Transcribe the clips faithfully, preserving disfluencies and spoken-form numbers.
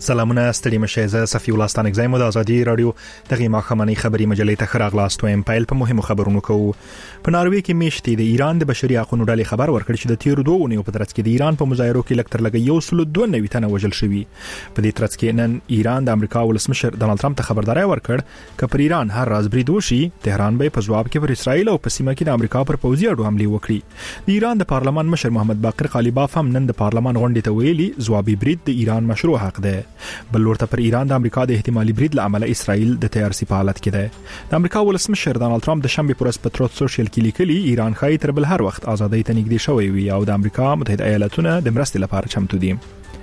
سلامونه ستړي مشه زه صفي الله ستانک زایم د ازادي رادیو دغه ماخمنۍ خبري مجلې ته خراغلاست وایم پایل په مهمو خبرونو کوو. په ناروې کې میشتي د ایران د بشري حقوقو ډلې خبر ورکړ چې د تیر دوه اونیو په ترڅ کې د ایران په مظاهرو کې لکتر لګي یو سل دوه نوي تنه وژل شوي. په دې ترڅ کې نن ایران د امریکا ولسمشر ډانلډ ټرمپ ته خبرداري ورکړ چې پر ایران هر راز برید وشي تهران به په جواب کې پر اسرائیل او په سیمه کې د امریکا پر پوځي اډو حمله وکړي. د ایران د پارلمان مشر محمد باقر قالیباف هم نن د پارلمان غونډې ته ویلي ځوابي برید د ایران مشروع حق ده. بل ورته پر ایران د امریکا د احتمالي برید لامل اسرائیل د تیارسي په حالت کې ده. د امریکا ولسمشر ډانلډ ټرمپ د شنبه پر ورځ په تروت سوشل کې لیکلي ایران خای تر بل هر وخت ازادۍ ته نږدې شوی وي او د امریکا متحده ایالاتونو د مرستې لپاره چمتو دي.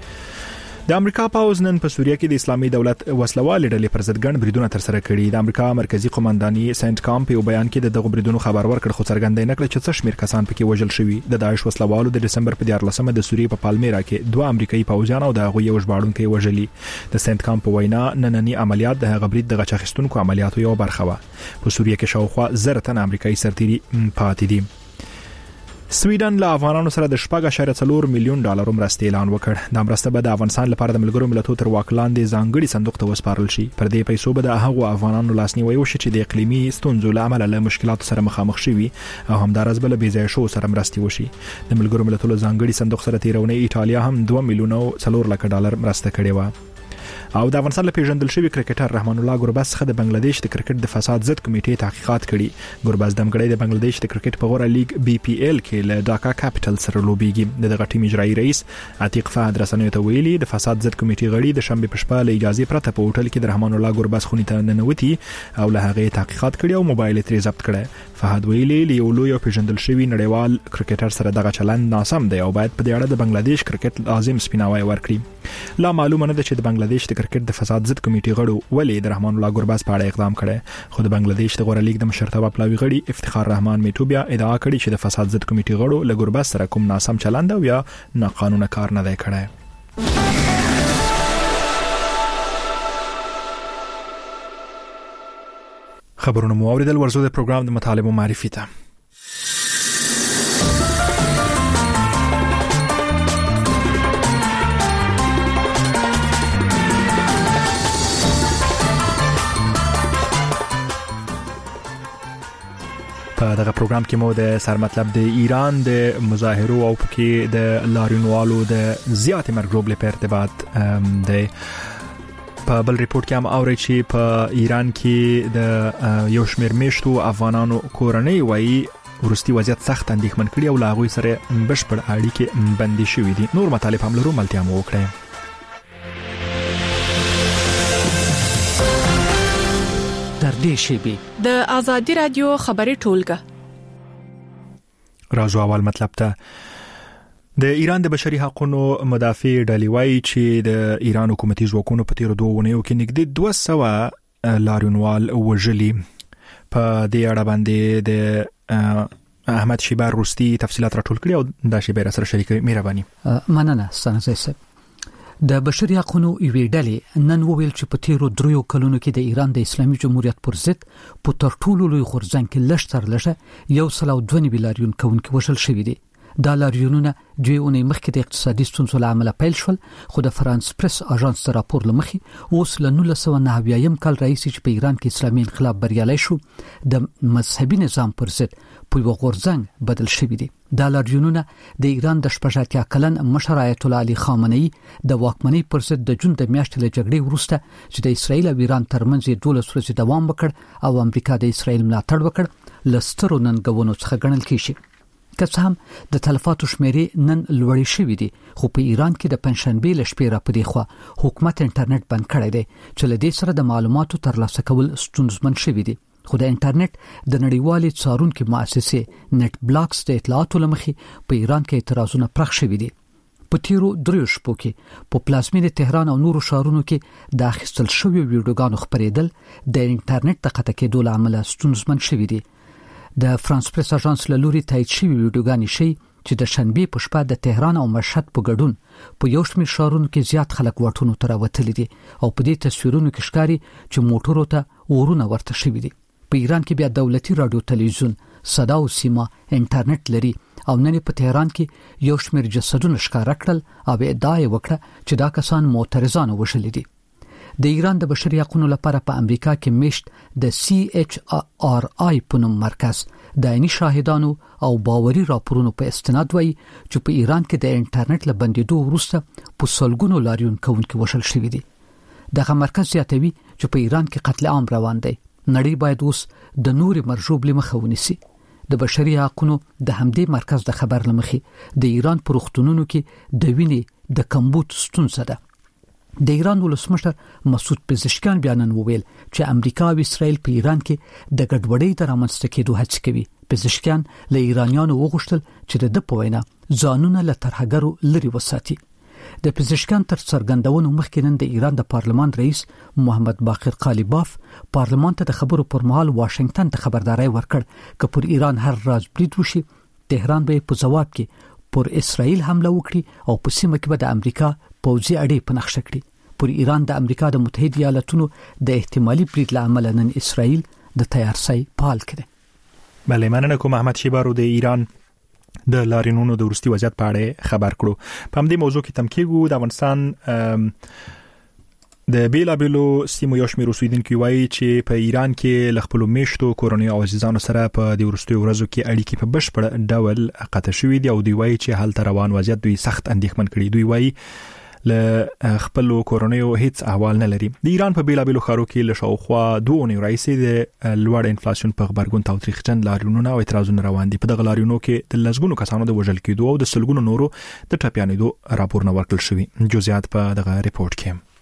د امریکا پاوز نن په سوریه کې د اسلامي دولت وسلوال ډلې پر ضد ګڼ بریدونه تر سره کړي. د امریکا مرکزی قومنداني سنت کام په بیان کې د دغه بریدونو خبر ورکړ خو څرګندونه نکړه چې څه شمیر کسان پکې وژل شوي. د داعش وسلوالو د دسمبر په دیارلسمه د سوریې په پالمیرا کې دوه امریکایي پوځیان او د هغوی یو ژباړونکي وژلي. د سنت کام په وینا نننی عملیات د هغه برید د غچخستونکو عملیاتو یو برخه و. په سوریه کې شاوخوا زر تن امریکایي سرتیري پاتې دي. سویډن له افغانانو سره د شپږ اعشاریه څلور میلیون ډالر مرستې اعلان وکړ. د مرستې به د افغانستان لپاره د ملګرو ملتونو تر واک لاندې ځانګړي صندوق ته وسپارل شي. پر دې پیسو به د هغو افغانانو لاسنیوي وشي چې د اقلیمي ستونزو له امله له مشکلاتو سره مخامخ شوي او همدارس بل بې ځای شو سره مرستې وشي. د ملګرو ملتونو ځانګړي صندوق سره تیرونه ایټالیا هم دوه میلیون او څلور لک ډالر مرسته کړې و. او د افغانستان له پیژندل شوی کرکټر رحمان الله ګربز څخه د بنگلاديش د کرکټ د فساد ضد کمیټې تحقیقات کړي. ګربز د مګړې د بنگلاديش د کرکټ په غوړه لیګ بي پی ال کې له ډاکا کاپټل سره لوبيږي. دغه ټیم اجرایي رئیس عتیق فهد رسنیو ته ویلي د فساد ضد کمیټې غړي د شنبه په شپه له اجازه پرته په هوټل کې د رحمان الله ګربز خونې ته ننوتي او له هغه تحقیقات کړي او موبایل یې ضبط کړي. فهد ویلي له یو لوی پیژندل شوی نړیوال کرکټر سره دغه چلند ناسم دی او باید په دې اړه د بنگلاديش کرکټ لازم سپیناوی ورکړي. لا معلومه نه ده چې د بنگلاديش د کرکټ د فساد ضد کمیټې غړو ولې د رحمان الله ګربز په اړه اقدام کړي. خو د بنگلاديش د غوړه لیګ د مشرتابه پلاوی غړي افتخار رحمان میټوبیا ادعا کړې چې د فساد ضد کمیټې غړو له ګربز سره کوم ناسم چلند او یا ناقانونه کار نه دی کړی. خبرونه مو اوریدل ورزو د پروګرام د مطالبه معرفي ته. په دغه پروګرام کې مو د سر مطلب د ایران د مظاهرو او پکې د لاریونوالو د زیات مرګ ژوبلې په ارتباط د په بل ریپورت کې هم اوري چې په ایران کې د یو شمېر میشتو افغانانو کورنۍ وایي ورستي وضعیت سخت اندېښمن کړي او له هغوی سره بشپړ اړیکې بندي شوي دي. نور مطالب هم لرو ملتیا مو وکړئ. تر دې شیبي د ازادي رادیو خبري ټولګه راځو اول مطلب ته. د ایران د بشري حقوقو مدافع ډلې وایي چې د ایران حکومتي ځواکونو په تیر دوه اونیو کې نږدې دوه سوه لاریونوال وژلي. په دې اړه باندې د احمد شیبار روستي تفصيلات راټول کړي او دا شیبار سره شریکوي. مهرباني. مننه ستاسو سره. د بشري حقوقو یوې ډلې نن وویل چې په تیرو دریو کلونو کې د ایران د اسلامي جمهوریت پر ضد په تر ټولو لوی غورځنګ کې لږ تر لږه یو سل او دوه نوي لاریون کوونکي وژل شوي دي. دا لاریونونه دوی اونۍ مخکې د اقتصادي ستونزو له امله پیل شول خو د فرانس پریس اژانس د راپور لمخې اوس له نولس سوه نهه اویایم کال راهیسې چې په ایران کې اسلامي انقلاب بریالی شو د مذهبي نظام پر ضد په یو غورځنګ بدل شوي دي. دا لاریونونه د ایران د شپږ اتیا کلن مشر آیت الله علي خامنه‌ای د واکمنۍ پر ضد د جون د میاشتې له جګړې وروسته چې د اسرایل او ایران ترمنځ دولس ورځې دوام وکړ او امریکا د اسرایل ملاتړ وکړ له سترو ننګونو څخه ګڼل کېږي. که څه هم د تلفاتو شمیرې نن لوړې شوې دي خو په ایران کې د پنځشنبې له شپې راپدې خوا حکومت انټرنیټ بند کړی دی چې له دې سره د معلوماتو ترلاسه کول ستونزمن شوي دي. خو د انټرنیټ د نړیوالې څارونکو مؤسسې نت بلاکس د اطلاعاتو لمخې په ایران کې اعتراضونه پرخ شوي دي. په تیرو دریو شپو کې په پلازمینې تهران او نورو ښارونو کې د اخیستل شویو ویډیوګانو خپرېدل د انټرنیټ د قطع کېدو له امله ستونزمن شوي دي. د فرانس پریس اژانس له لوري تایید شوی ویډیوګانې شي چې د شنبې په شپه د تهران او مشهد په ګډون په یو شمېر ښارونو کې زیات خلک واټونو ته راوتلي دي او په دې تصویرونو کې ښکاري چې موټرو ته اورونه ورته شوي دي. په ایران کې بیا دولتي رادیو تلویزیون صدا او سیما انټرنیټ لري او نن په تهران کې یو شمېر جسدونه ښکار کړل او ادعا یې وکړه چې دا کسان معترضان وشل دي. د ایران د بشري حقوقو لپاره په امریکا کې میشت د سی ایچ آر آی په نوم مرکز د عیني شاهدانو او باوري راپورونو په استناد وایي چې په ایران کې د انټرنیټ له بندیدو وروسته په سلګونو لاریون کوونکي وشل شوي دي. دغه مرکز زیاتوي چې په ایران کې قتل عام روان دی. نړۍ باید اوس د نوري مرجوب لمخه ونیسي. د بشري حقوقو د همدې مرکز د خبر لمخې د ایران پر وختونو کې د وینې د کمبود ستونزه ده. د ایران ولسمشر مسعود پزشکیان بیانن وویل چې امریکا او اسرائیل په ایران کې د ګډوډۍ د رامنځته کېدو هڅه کوي. پزشکیان له ایرانیانو وغوښتل چې د په وینا ځانونه له ترهګرو لري وساتي. د پزشکیان تر څرګندونو مخکې نن د ایران د پارلمان رئیس محمد باقر قالیباف پارلمان ته د خبرو پر مهال واشنگټن ته خبرداري ورکړ چې پر ایران هر راز برید وشي تهران به په جواب کې پر اسرائیل حمله وکړي او په سیمه کې به د امریکا پوځي اړې په نقشه کړي. پر ایران د امریکا د متحده ایالاتونو د احتمالي برید لامل نن اسرائیل د تیارسي پال کړي. بله مننه کوم احمد شیبارو د ایران د لاریونونو د ورستي وضعیت په اړه خبر کړو. په همدې موضوع کې تمکیګو د افغانستان د بیلابلو سیمو یو شمېر اوسیدونکو وایي چې په ایران کې ل خپل میشتو کورونی او عزیزانو سره په د ورستي ورځو کې اړیکې په بشپړ ډول قطع شوې دي او دوی وایي چې حالت روان وضعیت دوی سخت اندېښمن کړي. دوی وایي له خپل کورونیو هیڅ احوال نه لري. د ایران په بیلابلو ښارو کې له شاوخوا دوه اونۍ راهیسې د لوړ انفلیشن په خبرګون تاوتریخجن لاریونونه او اعتراضونه روان دي. په دغه لاریونو کې د لسګونو کسانو د وژل کېدو او د سلګونو نورو د ټپیانېدو راپورونه ورکړل شوي. جزئیات په دغه ریپورت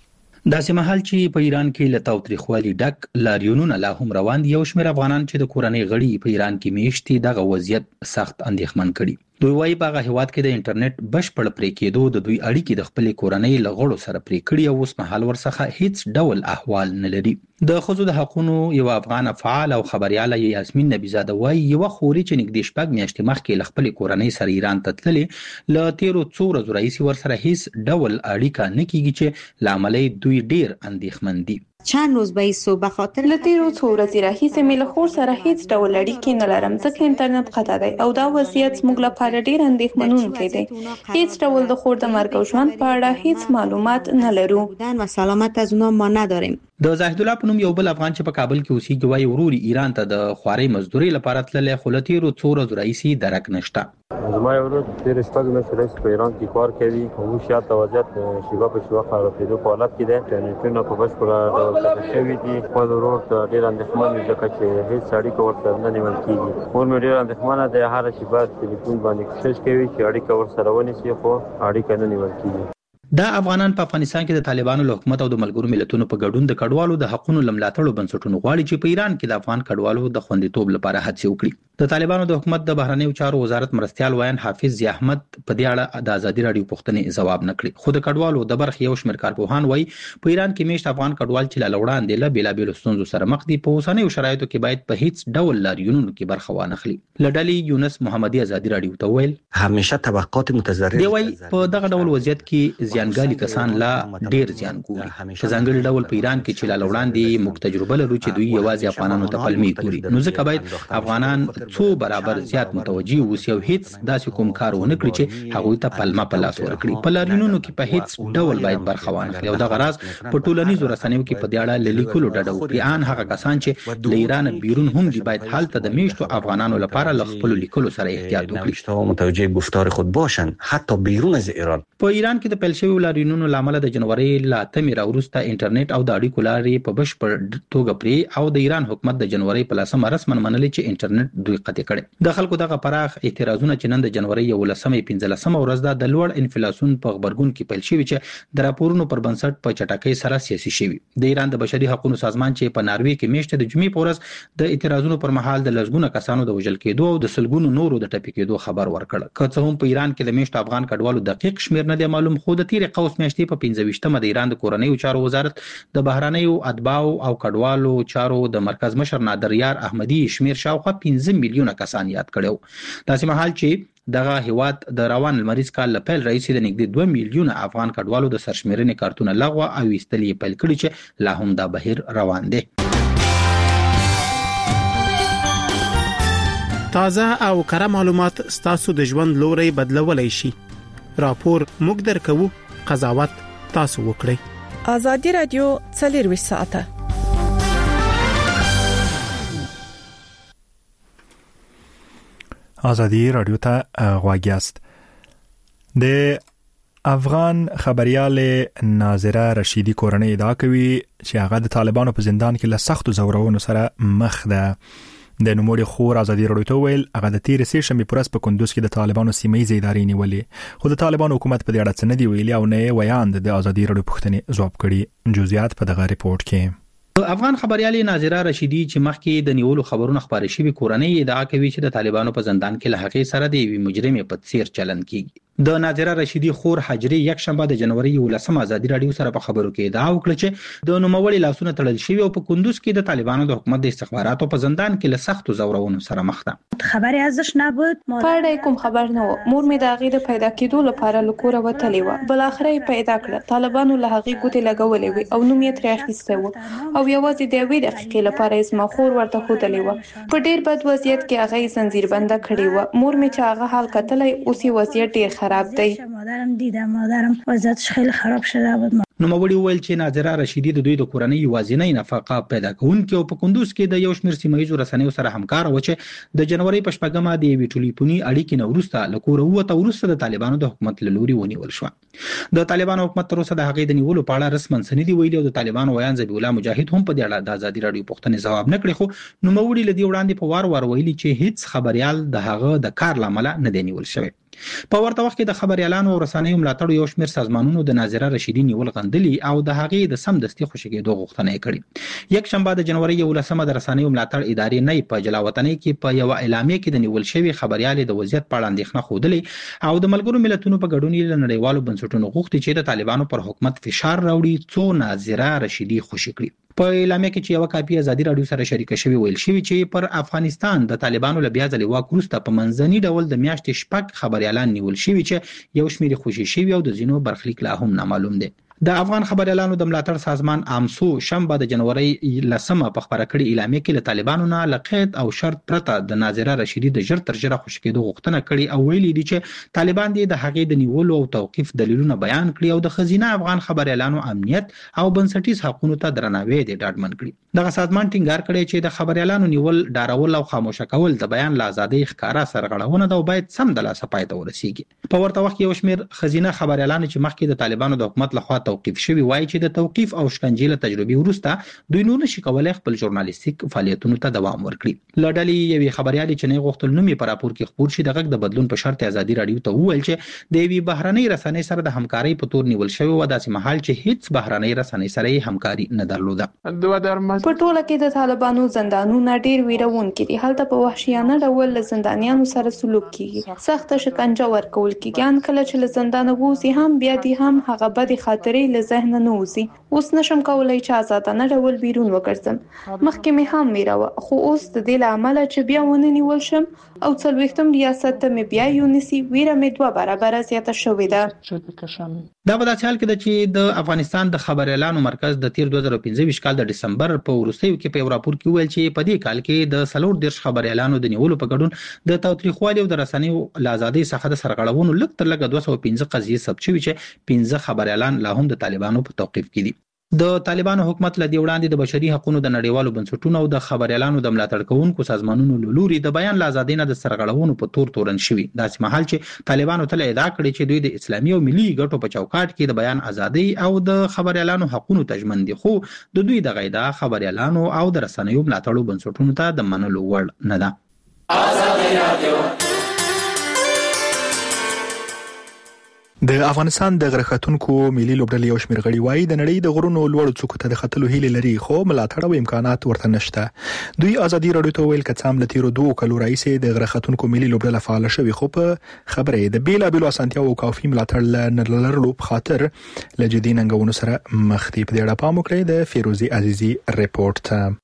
کې داسې مهال چې په ایران کې له تاوتریخوالي ډک لاریونونه لا هم روان دي. یو شمېر افغانان چې د کورنۍ غړي په ایران کې میشتي دغه وضعیت سخت اندېښمن کړي. دوی وايي په هغه هیواد کې د انټرنیټ بشپړ پرې کېدو د دوی اړیکې د خپل کورنۍ له غړو سره پرې کړي او اوس مهال ورڅخه هیڅ ډول احوال نه لري. د ښځو د حقوقو یو افغان فعال او خبرياله یاسمین نبیزاده وايي یو خوري چې نږدې شپږ میاشتې مخکې له خپل کورنۍ سره ایران ته تللې له تیرو څو ورځو راهیسې ورسره هیڅ ډول اړیکه نه کیږي چې لاملې دوی ډیر اندېښمن دي. چند روز به ایسو به خاطر لتیرو څو ورځې راهیسې مې له خور سره هیڅ ډول اړیکې نه لرم ځکه انټرنیټ قطع دی او دا وضعیت زموږ لپاره ډیر اندېښمنونکی دی. هیڅ ډول د خور د مرګ او ژوند په اړه هیڅ معلومات نه لرو و سلامت از اونها ما نداریم. د زاهد الله په نوم یو بل افغان چې په کابل کې اوسېږي وايي ورور ایران ته د خوارۍ مزدوري لپاره تللی خو له تیرو څو ورځو راهیسې درک نشته. زما یو ورور تېرې شپږ میاشتې راهیسې په ایران کې کار کوي او اوس یاد د وضعیت شیبه په شیبه خرابېدو په حالت کې دی. انټرنیټونه په بشپړه ډول قطع شوي دي. خپل ورور ته ډېر اندېښمن وي ځکه چې هېڅ اړیکه ورسره نه نیول کېږي. مور مې ډېر اندېښمنه دی. هره شیبه تلیفون باندې کوشش کوي چې اړیکه ورسره ونیسي خو اړیکه نه نیول کېږي. دا افغانان په افغانستان کې د طالبانو له حکومت او د ملګرو ملتونو په ګډون د کډوالو د حقوقو لملاتړو بنسټونو غواړي چې په ایران کې د افغان کډوالو د خوندیتوب لپاره هڅې وکړي. د طالبانو د حکومت د بهرنیو چارو وزارت مرستيال وایي حافظ ضیا احمد په دې اړه د ازادي رادیو پوښتنې ځواب نکړي. خو د کډوالو د برخې یو شمېر کارپوهان وایي په ایران کې میشت افغان کډوال چې له وړاندې له بیلابېلو ستونزو سره مخ دي په اوسنیو شرایطو کې باید په هیڅ ډول لاریونونو کې برخه وانخلي. لډلې یونس محمدي ازادي رادیو ته ویل همیشه طبقات متضرر دی وایي په دغه ډول وضعیت کې زیانګالي کسان لا ډیر زیان ګوري. په ځانګړي ډول په ایران کې چې لا وړاندې موږ تجربه لرو چې دوی یوازې افغانانو ته پلمې ګوري نو ځکه باید افغانان څو برابر زیات متوجي اوسي او هیڅ داسې کوم کار ونه کړي چې هغوی ته پلمه په لاس ورکړي. په لاریونونو کې په هیڅ ډول باید برخه وانخلي او دغه راز په ټولنیزو رسنیو کې په دې اړه لیکلو ډډه وکړي. ان هغه کسان چې له ایران بیرون هم دي باید هلته د میشتو افغانانو لپاره له خپل لیکلو سره احتیاط وکړي. متوجه گفتار خود باشن حتی بیرون از ایران. په ایران کې د پیل شوی لاریونونو لامل د جنوري لا تمې راوروسته انټرنیټ او د اړیکو لارې په بشپړ توګه پرې او د ایران حکومت د جنوري په لسمه رسماً منلي چې انټرنیټ دوی قطع کړي. د خلکو دغه پراخ اعتراضونه چې نن د جنوري یولسمې پنځلسمه ورځ ده د لوړ انفلیشن په خبرګون کې پیل شوی چې د راپورونو پر بنسټ په چټکۍ سره سیاسي شوی. د ایران د بشري حقوقو سازمان چې په ناروې کې میشته د جمعې په ورځ د اعتراضونو پر مهال د لسګونو کسانو د وژل کېدو او د سلګونو نورو د ټپي کېدو خبر ورکړ. که څه هم په ایران کې د میشت افغان کډوالو دقیق شمیر نه دی معلوم خو د تیرې قوس میاشتې په پنځه ویشتمه د ایران د کورنیو چارو وزارت د بهرنیو اتباعو او کډوالو چارو د مرکز مشر نادر یار احمدي شمیر شاوخوا پنځه میلیونه کسان یاد کړو. داسې مهال چې دغه هیواد د روان لمریز کال لپاره رئیس د نږدې دوه میلیونه افغان کډوالو د سرشمیرنې کارتونه لغوه او ایستلې پیل کړي چې لا هم دا بهیر روان دی. تازه او کره معلومات ستاسو د ژوند لوري بدلولای شي. راپور موږ درکو، قضاوت تاسو وکړئ. ازادي رادیو څلور ساعته. ازادي رادیو ته غواګیاست. د افغان خبريال ناظره رشیدي کورنۍ ادعا کوي چې هغه د طالبانو په زندان کې له سختو زورونو سره مخ ده. د نوموړي خور ازادي رادیو ته ویل هغه د تیر سه شنبه پرس په کندوز کې د طالبانو سیمې ادارې نیولې، خو د طالبانو حکومت په دې اړه څه نه دی ویلي او نه ویاند د ازادي رادیو پوښتنې ځواب کړي. جزئیات په دغه ریپورت کې. افغان خبريال ناظره رشیدي چې مخکې د نیولو خبرونه خبرې شوی کورنۍ ادعا کوي چې د طالبانو په زندان کې له حقیقت سره د یوې مجرمې په څیر چلند کیږي. د ناظره رشیدي خور حجری یک شنبه د جنوري ولسمه ازادي رادیو سره په خبرو کې ادعا وکړه چې د نوموړي لاسونه تړل شوی او په کندوز کې د طالبانو د حکومت د استخباراتو په زندان کې له سختو زورونو سره مخ ده. خبري ازش نبود، پړای کوم خبر نه و. مور می د هغه د پیدا کېدو لپاره لکوره وتلې و. بل اخر یې پیدا کړه. طالبانو له هغه ګوتې لګولې وي او نوم یې ترې اخیسته و او یوازې د وی دقیقې لپاره اسما خور ورته خودلې و. په ډیر بد وضعیت کې هغه زنجیر بنده کړی و. مور می چې هغه حال کتلې اوسې وضعیت ډیر خراب دی. مادرم دیدم، مادرم وضعیتش خیلی خراب شده بود. نوموړي ویل چې ناظره رشیدي د دوی د کورنۍ یوازینۍ نفقه پیدا کوونکې او په کندوز کې د یو شمېر سیمایي رسنیو سره همکار و چې د جنوري په شپږمه د یوې ټلیفوني اړیکې نه وروسته له کوره ووته وروسته د طالبانو د حکومت له لوري ونیول شو. د طالبانو حکومت تر اوسه د هغې د نیولو په اړه رسماً څه نه دي ویلي او د طالبانو ویان ذبیح الله مجاهد هم په دې اړه د ازادي رادیو پوښتنې ځواب نه کړی، خو نوموړي له دې وړاندې په وار وار ویلي چې هیڅ خبريال د هغه د کار لامل نه دی نیول شوی. په ورته وخت کې د خبريالانو او رسنیو ملاتړ یو شمېر سازمانونو د ناظره رشیدي نیول غندلي او د هغې د سمدستي خوشی کېدو غوښتنه یې کړې. یک شنبه د جنوري یولسمه د رسنیو ملاتړ ادارې نه په جلاوطنۍ کې په یو اعلامیه کې د نیول شوی خبريال د وضعیت په اړه اندېښنه خوده او د ملګرو ملتونو په ګډون له نړیوالو بنسټونو غوښتي چې د طالبانو پر حکومت فشار راوړي څو ناظره رشیدي خوشی کړي. په اعلامیه کې چې یو کاپی ازادي رادیو سره شریک شوی ویل شوی چې پر افغانستان د طالبانو له بیا ځلې واک وروسته په منځني ډول د میاشتې شپږ خبريالان نیول شوی چې یو شمېر خوشي شوی او د ځینو برخلیک لا هم نامعلوم دی. د افغان خبريالانو د ملاتړ سازمان امسو شنبه د جنوري لسمه په خبره کړې اعلامیه کې له طالبانو نه لقید او شرط پرته د ناظره رشیدي د ژر تر ژره خوشی کېدو غوښتنه کړې او ویلي دي چې طالبان دي د هغې د نیولو او توقيف دلیلونه بیان کړي او د خزینه افغان خبريالانو امنیت او بنسټیز حقوقو ته درناوی دي ډاډمن کړي. دغه سازمان ټینګار کړی چې د خبريالانو نیول، ډارول او خاموشه کول د بیان له ازادۍ ښکارا سرغړونه ده او باید سم د لاسه پای ته ورسیږي. په ورته وخت کې یو شمېر خزینه خبريالان چې مخکې د طالبانو د حکومت لخوا توقيف شوی وایي چې د توقيف او شکنجې له تجربې وروسته دوی نور نشي کولای خپل ژورنالیستیک فعالیتونو ته دوام ورکړي. لړلې یوې خبريالي چې نه غوښتل نومي پر راپور کې خبر شي د غږ د بدلون په شرط ازادي رادیو ته وویل چې د یوې بهرنۍ رسنۍ سره د همکارۍ په تور نیول شوی و داسې مهال چې هیڅ بهرنۍ رسنۍ سره همکاري نه درلوده. په ټوله کې د طالبانو زندانونه ډیر ویرونکي دي. هلته په وحشیانه ډول له زندانیانو سره سلوک کیږي، سخت شکنجه ورکول کیږي. ان کله چې له زندان ووځي هم بیا دي هم هغه بد خاطرې له ذهن نه وځي. اوس نشم کولای چې آزادانه ډول بیرون وګرځم. مخکې مې هم میراوه، خو اوس د دې لامل چې بیا ونه نیول شم او څلوېښتم ریاست ته مې بیا یونیسي ویره مې دوه برابره زیاته شوې ده. دا په داسې حال کې ده چې د افغانستان د خبريالانو مرکز د تیر دوه زره پنځه کال د دسمبر په وروستیو کې په یو راپور کې ویل چې په دې کال کې د څلور دېرش خبريالانو د نیولو په ګډون د تاوتریخوالي او د رسنیو له ازادۍ څخه د سرغړونو لږ تر لږه دوه سوه پنځه قضیې ثبت شوي چې پنځه خبريالان لا هم د طالبانو په توقيف کې دي. د طالبانو حکومت له دې وړاندې د بشري حقوقو د نړیوالو بنسټونو او د خبريالانو د ملاتړ کوونکو سازمانونو له لوري د بیان له ازادۍ نه د سرغړونو په تور تورن شوي. داسې مهال چې طالبانو ته ادعا کړې چې دوی د اسلامي او ملي ګټو په چوکاټ کې د بیان ازادۍ او د خبريالانو حقوقو ته ژمن دي، خو د دوی د غیدا خبريالانو او د رسنیو ملاتړو بنسټونو ته د منلو وړ نه ده. ازادي رادیو د افغانستان د غرختونکو ملي لوبډلې یو شمېر غړي وایي د نړۍ د غرونو لوړو څوکو ته د ختلو هیله لري، خو ملاتړ او امکانات ورته نشته. دوی ازادي رادیو ته ویل کڅام له تیرو دوه کلو راځي د غرختونکو ملي لوبډله فعال شوی، خو په خبره د بیلابېلو اسانتیاو او کافي ملاتړ نه لرلو په خاطر له جدي ننګونو سره مخ دي. په دې اړه پام وکړئ د فیروزي عزیزي ریپورت.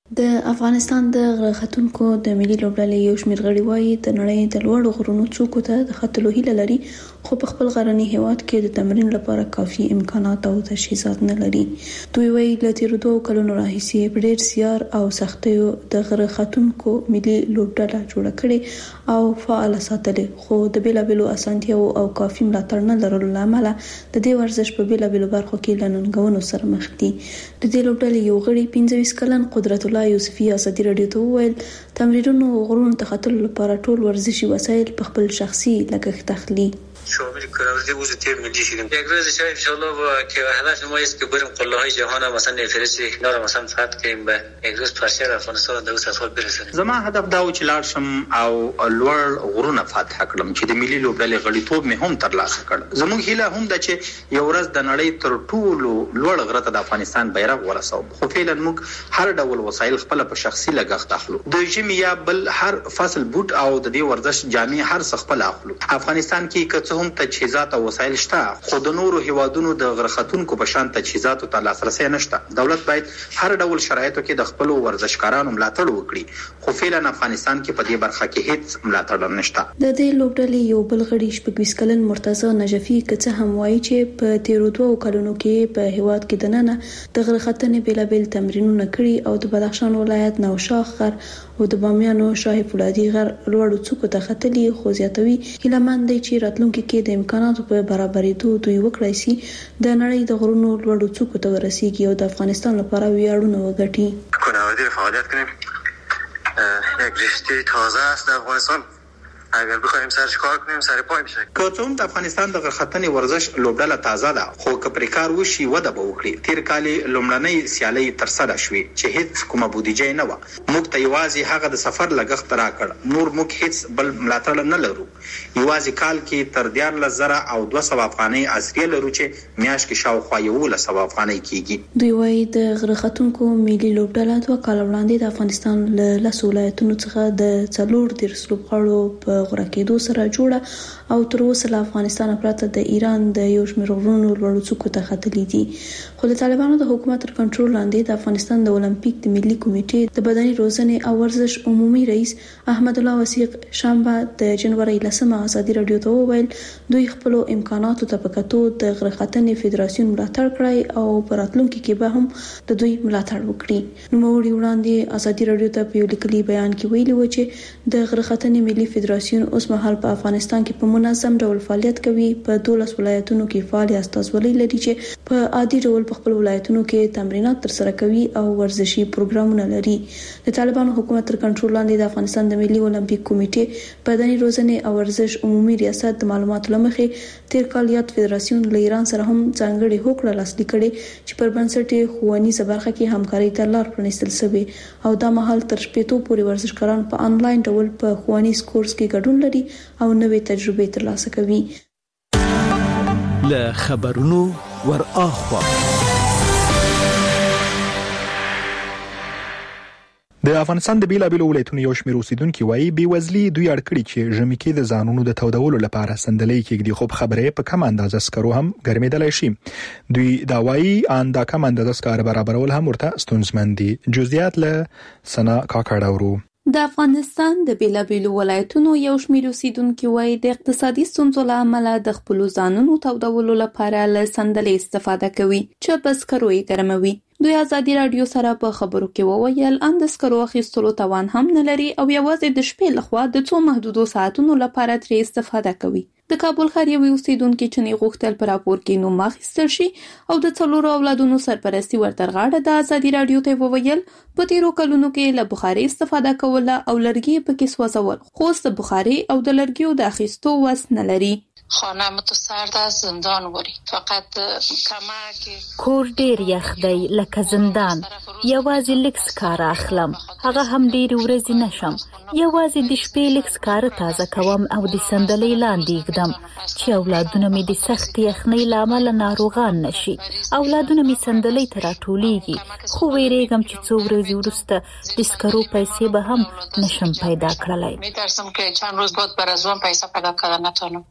د افغانستان د غرختونکو د ملي لوبډلې یو شمېر غړي وایي د نړۍ د لوړو غرونو څوکو ته د ختلو هیله لري، خو په خپل غرني هیواد کې د تمرین لپاره کافي امکانات او تجهیزات نه لري. دوی وایي له تیرو دوه کلونو راهیسې په ډېر زیار او سختیو د غرختونکو ملي لوبډله جوړه کړې او فعال ساتلې، خو د بیلابیلو اسانتیاو او کافي ملاتړ نه لرلو له امله د دې ورزش په بیلابیلو برخو کې له ننګونو سره مخ دي. د دې لوبډلې یو غړي پنځه ویشت کلن قدرت الله یوسفي ازادي رادیو ته وویل تمرینونو غرونو ته ختلو لپاره ټول ورزشي وسایل په خپل شخصي لګښت اخلي. شامل کارآمدی وجود تیم ملی شدیم. یک روز شاید ان شاء الله با که هدف ما است که بریم قله های جهان مثلا فرستی اینا رو مثلا فتح کنیم به یک روز پرچم افغانستان د اوس افغان برسونیم. زما هدف دا و چې لاړ شم او لوړ غرونه فتح کړم چې د ملي لوبډلې غړیتوب مې هم ترلاسه کړ. زموږ هیله هم ده چې یو ورځ د نړۍ تر ټولو لوړ غره ته د افغانستان بیرغ ورسوو، خو فعلا موږ هر ډول وسایل خپل په شخصي لګښت اخلو. د ژمي یا بل هر فصل بوټ او د دې ورزش جامې هر څه خپل اخلو. افغانستان کې که هم تجهیزات او وسایل شته، خو د نورو هیوادونو د غرختونکو په شان تجهیزاتو ته لاسرسي نشته. دولت باید هر ډول شرایطو کې د خپل ورزشکارانو ملاتړ وکړي، خو فعلا افغانستان کې په دې برخه کې هیڅ ملاتړ نشته. د دې لوبډلې یو بل غړي شپږ ویشت کلن مرتضی نجفي که هم وایي چې په تیرو دوه کلونو کې په هیواد کې د ننه د غرختنې بیلابیل تمرینونه کړي او د بدخشان ولایت نوشاخ غر او د بامیانو شاهي فولادي غر لوړو څوکو ته ختلي، خو زیاتوي هیلهمند دی چې راتلونکي کې د امکاناتو په برابرېدو دوی وکړای شي د نړۍ د غرونو لوړو څوکو ته ورسیږي او د افغانستان لپاره ویاړونه وګټي. کوهنوردی فعالیت کنیم، یک رشته تازه است در افغانستان. اگر بخوایم سرش کار کنیم سر پای میشه. که څوم د افغانستان د غرختنې ورزش لوبډله تازه ده، خو که پرې کار وشي وده به وکړي. تیر کال لومړنۍ سیالۍ ترسره شوې چې هیڅ کومه بودیجه نه و. موږ ته یوازې هغه د سفر لګښت راکړ، نور موږ هیڅ بل ملاتړ نه لرو. یوازې کال کې تر دیارلس زره او دوه سوه افغانۍ عصریه لرو چې میاشت کې شاوخوا یولس سوه افغانۍ کیږي. دوی وایي د غرختونکو ملي لوبډله دوه کاله وړاندې د افغانستان له لسو ولایتونو څخه د څلور دېرش لوبغاړو په غوره کېدو سره جوړه او تر اوسه له افغانستان پرته د ایران د یو شمېر غرونو لوړو څوکو ته ختلي دي. خو د طالبانو د حکومت تر کنټرول لاندې د افغانستان د اولمپیک د ملي کمیټې د بدني روزنې او ورزش عمومي رئیس احمد الله وثیق شنبه د جنوري لسمه ازادي رادیو ته وویل دوی خپل امکاناتو ته په کتو د غرختنې فدراسیون ملاتړ کړی او په راتلونکي کې به هم د دوی ملاتړ وکړي. نوموړي وړاندې ازادي رادیو ته په یو لیکلي بیان کې ویلي و چې د غرختنې ملي فدراسیون اوس مهال په افغانستان کې په منظم ډول فعالیت کوي. په دولس ولایتونو کې فعال استازولۍ لري چې په عادي ډول په خپل ولایتونو کې تمرینات ترسره کوي او ورزشي پروګرامونه لري. د طالبانو حکومت تر کنټرول لاندې د افغانستان د ملي اولمپیک کمیټې بدني روزنې او ورزش عمومي ریاست د معلوماتو لمخې تیر کال یاد فدراسیون له ایران سره هم ځانګړي هوکړه لاسلیک کړي چې پر بنسټ یې ښوونیزه برخه کې همکاري ته لار پرانیستل شوې او دا مهال تر شپږ پورې ورزشکاران په انلاین ډول په ښوونیز کورس کې ګډون لري او نوې تجربې ترلاسه کوي. له خبرونو ور اخوا د افغانستان د بیلابیلو ولایتونو یو شمېر اوسیدونکو وایي بېوزلي دوی اړ کړي چې ژمي کې د ځانونو د تودولو لپاره صندلۍ کېږدي، خو خبرې په کم اندازه سکرو هم ګرمېدلی شي. دوی دا وایي ان دا کم اندازه سکار برابرول هم ورته ستونزمن دي. جزئیات له سنا کاکړ اورو. د افغانستان د بیلابیلو ولایتونو یو شمېر اوسیدونکو وایي د اقتصادي ستونزو له امله د خپل ځانونو تودولو لپاره له صندلۍ استفاده کوي چې په سکرو یې ګرموي. دوی ازادي رادیو سره په خبرو کې وویل ان د سکرو اخیستلو توان هم نه لري او یوازې د شپې لخوا د څو محدودو ساعتونو لپاره ترې استفاده کوي. د کابل ښار یو اوسیدونکو چې نه غوښتل پر راپور کې نوم اخیستل شي او د څلورو اولادونو سرپرستی ورته غاړه د ازادي رادیو ته وویل په تیرو کلونو کې له بخاري استفاده کوله او لرګي پکې سوځول، خو د بخاري او د لرګیو د اخیستو وس نه لري. خانه متصرد از زندان وری فقط کمک کور ډیر یخ دی لکه زندان. یوازې لکس کار اخلم، هغه هم ډیر ورځې نشم. یوازې د شپې لکس کار تازه کوم او د صندلۍ لاندې ږدم چې اولادونه مې د سخت یخنۍ له امله ناروغان نشي. اولادونه مې صندلۍ ته راټولیږي، خو ویریږم چې څو ورځې وروسته د سکرو پیسې به هم نشم پیدا کړلی. میترسم که چند روز بعد بر از اون پیسه پیدا کردن نتونم. د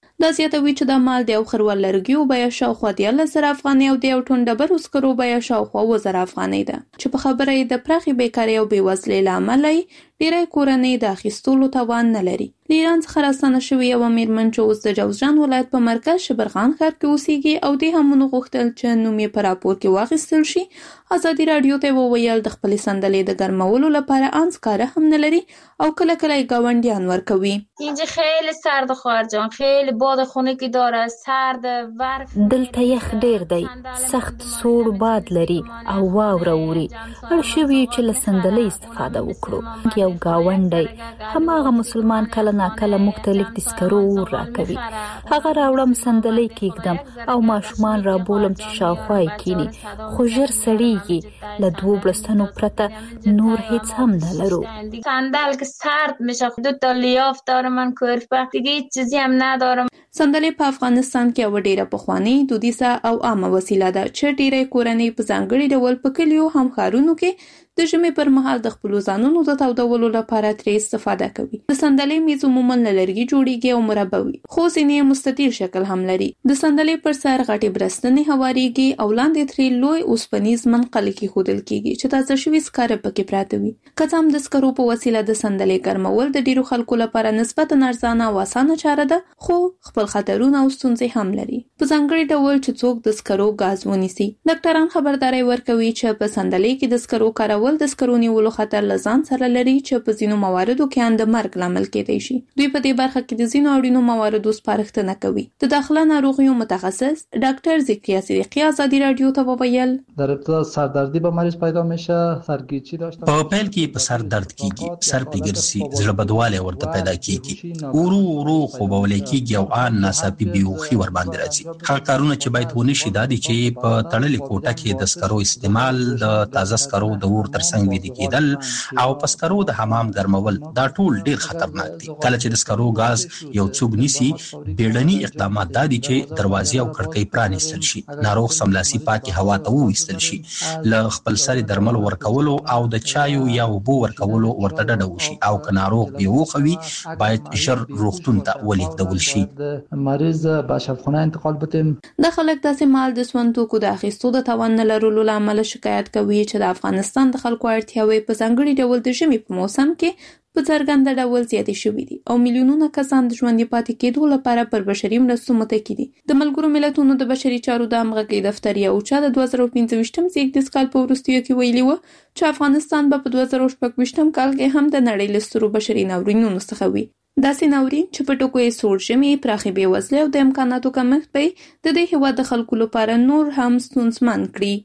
زیاتوي چې د مال د یو خروال لرګیو بیه شاوخوا دیارلس زره افغانۍ او د یو ټن ډبرو سکرو بیه شاوخوا اووه زره افغانۍ ده چې په خبره یې د پراخې بیکارۍ او بېوزلۍ له امله ډېری کورنۍ د اخیستلو توان نه لري. له ایران څخه راستنه شوې یوه مېرمن چې اوس د جوزجان ولایت په مرکز شبرغان ښار کې اوسېږي او دې هم ونغوښتل چې نوم یې په راپور کې واخیستل شي، ازادي راډیو ته وویل د خپلې صندلې د ګرمولو لپاره ان سکاره هم نه لري او کله کله یې ګاونډیان ورکوي. اینجا خیلی سرد خواهر جان، خیلی باد خنکی داره، سرد برف. دلته یخ ډیر دی، سخت سوړ باد لري او واوره اوري. اړ شوي چې له صندلۍ استفاده وکړو. یو ګاونډی هماغه مسلمان کله ناکله موږ ته لیک د سکرو اور راکوي. هغه راوړم صندلۍ کېږدم او ماشومان رابولم چې شاوخوا یې کیني، خو ژر سړیږي. له دوو بړستنو پرته نور هیڅ هم نه لرو. صندل که سرد میشه، دو تا لیاف دارم من کورفه، دیگه هیچ چیزی هم ندارم. صندلۍ په افغانستان کې یوه ډېره پخوانۍ، دودیزه او عامه وسیله ده چې ډېری کورنۍ په ځانګړي ډول په کلیو هم ښارونو کې د ژمي پر مهال د خپلو ځانونو د تودولو لپاره ترې استفاده کوي. د صندلۍ میز عموما له لرګي جوړیږي او مربع وي، خو ځینې یې مستطیل شکل هم لري. د صندلۍ پر سر غټې برستنې هواریږي او لاندې ترې لوی اوسپنیز منقل کېښودل کېږي چې تازه شوي سکاره پکې پراته وي. که څه هم د سکرو په وسیله د صندلۍ ګرمول د ډېرو خلکو لپاره نسبتا ارزانه او اسانه چاره ده، خو خپل خطرونه او ستونزې هم لري، په ځانګړي ډول چې څوک د سکرو ګاز ونیسي. ډاکټران خبرداری ورکوي چې په صندلۍ کې د سکرو کارول د سکرو نیولو خطر له ځان سره لري چې په ځینو مواردو کې هم د مرګ لامل کېدای شي. دوی په دې برخه کې د ځینو اړینو مواردو سپارښتنه کوي. د داخله ناروغیو متخصص ډاکټر ذکریا صدیقی ازادي رادیو ته وویل در ابتدا سردردی به مریض پیدا میشه، سرگیچی داشته په پیل کې په سر درد کیږي، سر پیګرسي، زړه بدواله ورته پیدا کیږي، ورو ورو خوبول کیږي او ان ناڅاپي بیوخي ور باندې راځي. هغه کارونه چې باید ونه شي دا دي چې په تړلې کوټه کې د سکرو استعمال، د تازه سکرو د اور ترڅنګ ویده کېدل او په سکرو د حمام ګرمول، دا ټول ډیر خطرناک دي. کله چې د سکرو غاز یو څوک نیسي، بیړني اقدامات دا دي چې دروازې او کړکۍ پرانیستل شي، ناروغ سملاسي پاکي هوا ته وویستل شي، له خپل سر درمل ورکولو او د چایو یا اوبو ورکولو ورته ډډه وشي، او که ناروغ بیهوښه وي باید ژر روغتون ته ولیږدول شي. مریض به شفاخانه انتقال بدیم. د خلک داسې مال د سون توکو د اخیستو د توان نه لرلو له امله شکایت کوي چې د افغانستان د خلکو اړتیاوې په ځانګړي ډول د ژمي په موسم کې په څرګنده ډول زیاتې شوي دي او میلیونونه کسان د ژوندي پاتې کېدو لپاره پر بشري مرستو متکي دي. د ملګرو ملتونو د بشري چارو د همغږۍ دفتر یو چا د دوه زره پنځه ویشتم زیږدیز کال په وروستیو کې ویلي وه چې افغانستان به په دوه زره شپږ ویشتم کال کې هم د نړۍ له سترو بشري ناورینونو څخه وي. داسې ناورین چې په ټکو یې سوړ ژمي، پراخې بېوزلۍ او د امکاناتو کمښت به د دې هېواد د خلکو لپاره نور هم ستونزمن کړي.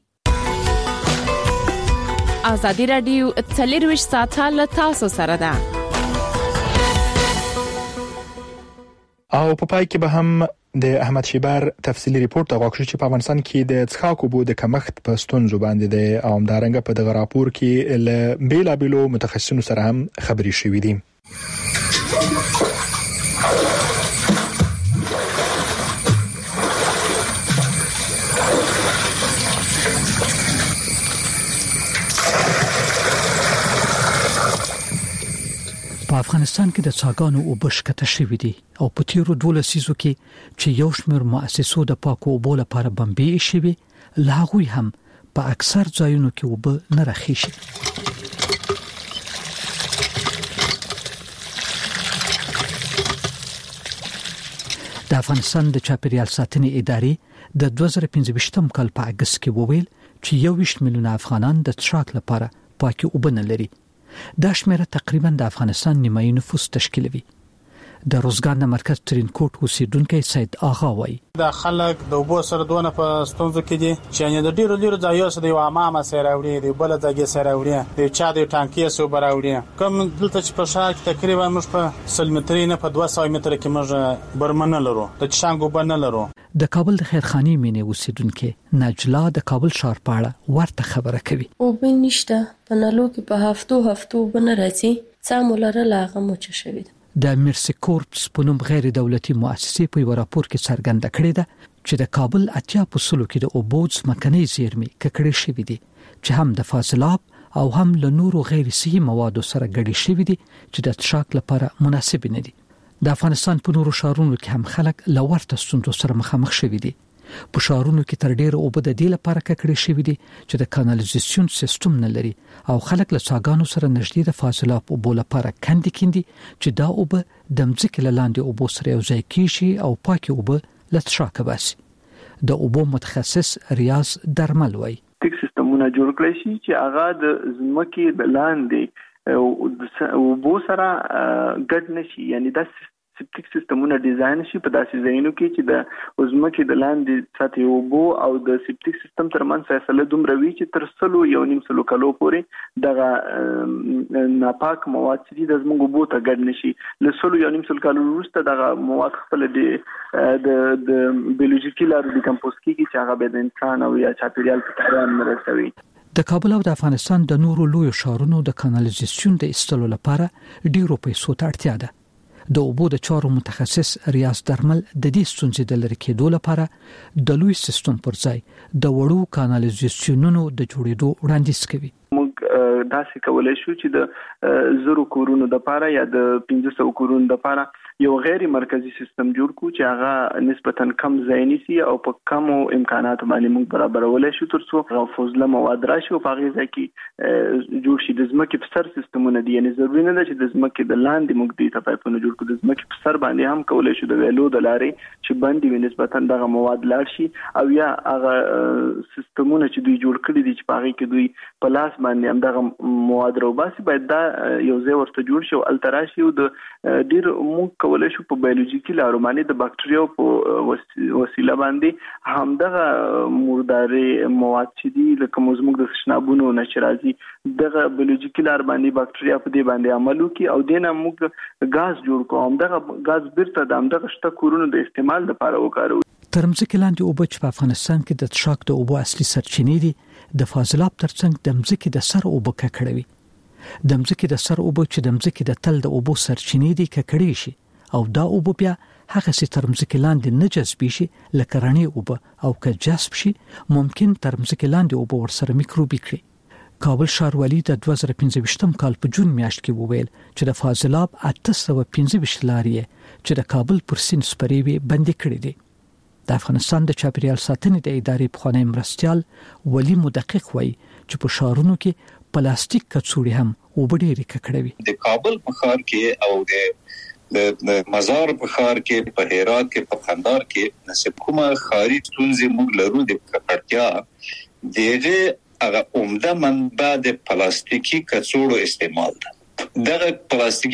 ازادي راډیو څلرویشت ساعته له تاسو سره ده. او په پای کې به هم د احمد شیبر تفصیلی ریپورت غوښتل چې په افغانستان کې د څښاک اوبو د کمښت په ستونزو باندې د عامدارنګ په دغه راپور کې له بیلابیلو متخصصینو سره هم خبرې شوې دي. په افغانستان کې د څاګانو اوبه شکته شوې دي او په تیرو دولسو لسیزو کې چې یو شمېر مؤسسو د پاکو اوبو لپاره بمبې شوي، له هغوی هم په اکثر ځایونو کې اوبه نه راخېږي. د افغانستان د چاپیریال ساتنې ادارې د دوه زره پنځه ویشتم کال په اگست کې وویل چې یو ویشت میلیونه افغانان د څښاک لپاره پاکي اوبه نه لري. دا شمیره تقریبا د افغانستان نیمایي نفوس تشکیلوي. د روزګان د مرکز ترینکوټ اوسیدونکو سید آغا وایي د خلک د اوبو سره دونه په ستونزو کې دي چې د ډیرو ډیرو ځایو سره د امامه سره وړي دی، بل ځای سره وړي دی، چا د ټانکي سره وړي. کوم دلته چې په شاک تقریبا موږ په سل متري نه په دوه سوه متره کې موږ برمن لرو، د چشانګو بن لرو. د کابل د خیرخانی مینې اوسیدونکو نجلا د کابل ښار په اړه ورته خبره کوي. اوبه نشته، په نلو کې په هفتو هفتو بن راځي، څه مولره لاغه موچ شوی. د مرسی کورپس په نوم غیر دولتي مؤسسې په یو راپور کې څرګنده کړې ده چې د کابل اتیا په سلو کې د اوبو ځمکنۍ زیرمې ککړې شوې دي چې هم د فاضلاب او هم له نورو غیر صحي موادو سره ګډې شوې دي چې د څښاک لپاره مناسب نه دي. د افغانستان په نورو ښارونو کې هم خلک لورته ستونزو سره مخامخ شوي دي. په ښارونو کې تر ډیره اوبه د دې لپاره ککړې شوي دي چې د کانالیزاسیون سیستم نه لري او خلک له څاګانو سره نږدې د فاضلاب اوبو لپاره کندې کیندي چې دا اوبه د ځمکې له لاندې اوبو سره یو ځای کیږي او پاکي اوبه له څښاکه باسي. د اوبو متخصص ریاض درمل وایي تک سیستمونه جوړ کړی شي چې هغه د ځمکې د لاندې اوبو سره ګډ نشي، یعنی دا سپټیک سیستمونه ډیزاین شي په داسې ځایونو کې چې د ځمکې د لاندې سطحي اوبو او د سپټیک سیستم ترمنځ فاصله دومره وي چې تر سلو یو نیم سلو کلو پورې دغه ناپاک مواد چې د زموږ اوبو ته ګډ نشي. له سلو یو نیم سلو کلو وروسته دغه مواد خپل د د بیولوژیکي لارو ډیکمپوز کیږي چې هغه به د انسان او یا چاپیریال په تاوان نه رسوي. د کابل او د افغانستان د نورو لوی ښارونو د کانالیزاسیون د ایستلو لپاره ډیرو پیسو ته اړتیا ده. د اوبو د چارو متخصص ریاض درمل د دې ستونزې د لرې کېدو لپاره د لوی سیستم پر ځای د وړو کانالیزاسیونونو د جوړېدو وړاندیز کوي. موږ داسې کولای شو چې د زرو کورونو د لپاره یا د پنځه سوه کورونو د لپاره یو غیر مرکزی سیستم جوړ کو چې هغه نسبتاً کم ځای نیسي او په کمو امکاناتو باندې موږ برابرولای شو ترڅو فاضله مواد راشي او په هغه ځای کې جوړ شي. د ځمکې په سر سیستمونه دي، یعنی ضروري نه ده چې د ځمکې د لاندې موږ دې ته پایپونه جوړ کړو، د ځمکې په سر باندې هم کولای شو د ویلو د لارې چې باندې وي نسبتاً دغه مواد لاړ شي او یا هغه سیستمونه چې دوی جوړ کړي دي چې په هغه کې دوی په لاس باندې هم دغه مواد راوباسي باید دا یو ځای ورته جوړ شي او التراشي او د ډیر موږ کولای شو په بایولوژیکي لارو باندې د باکټریاو په وسیله باندې همدغه مرداري مواد چې دي لکه موږ د تشنابونو نه چې راځي دغه بایولوژیکي لار باندې باکټریا په دې باندې عمل وکړي او دینه موږ غاز جوړ کوو، همدغه غاز بیرته د همدغه شته کورونو د استعمال لپاره وکاروو. تر ځمکې لاندې اوبه چې په افغانستان کې د څښاک د اوبو اصلي سرچینې دي د فاضلاب ترڅنګ د ځمکې د سر اوبه ککړوي. د ځمکې د سر اوبه چې د ځمکې د تل د اوبو سرچینې دي ککړې شي او دا اوبه بیا هغه سي تر ځمکې لاندې نه جذب شي لکه رڼې اوبه او که جذب شي ممکن تر ځمکې لاندې اوبه ورسره میکروبي کړي. کابل ښاروالي د دوه زره پنځه ویشتم کال په جون میاشت کې وویل چې د فاضلاب اته سوه پنځه ویشت لارې چې د کابل پر سیند سپرې وي بندي کړې دي. د افغانستان د چاپیریال ساتنې د ادارې پخوانی مرستیال ولی مدقق وایي چې په ښارونو کې پلاستیک کڅوړې هم اوبه ډېرې ککړوي. د کابل په ښار کې او د د مزار په ښار کې په هرات کې په قندهار کې نسب کومه ښاري ستونزې موږ لرو د ککړتیا دغه هغه عمده منبع د پلاستیکي کڅوړو استعمال ده. دغه پلاستیکي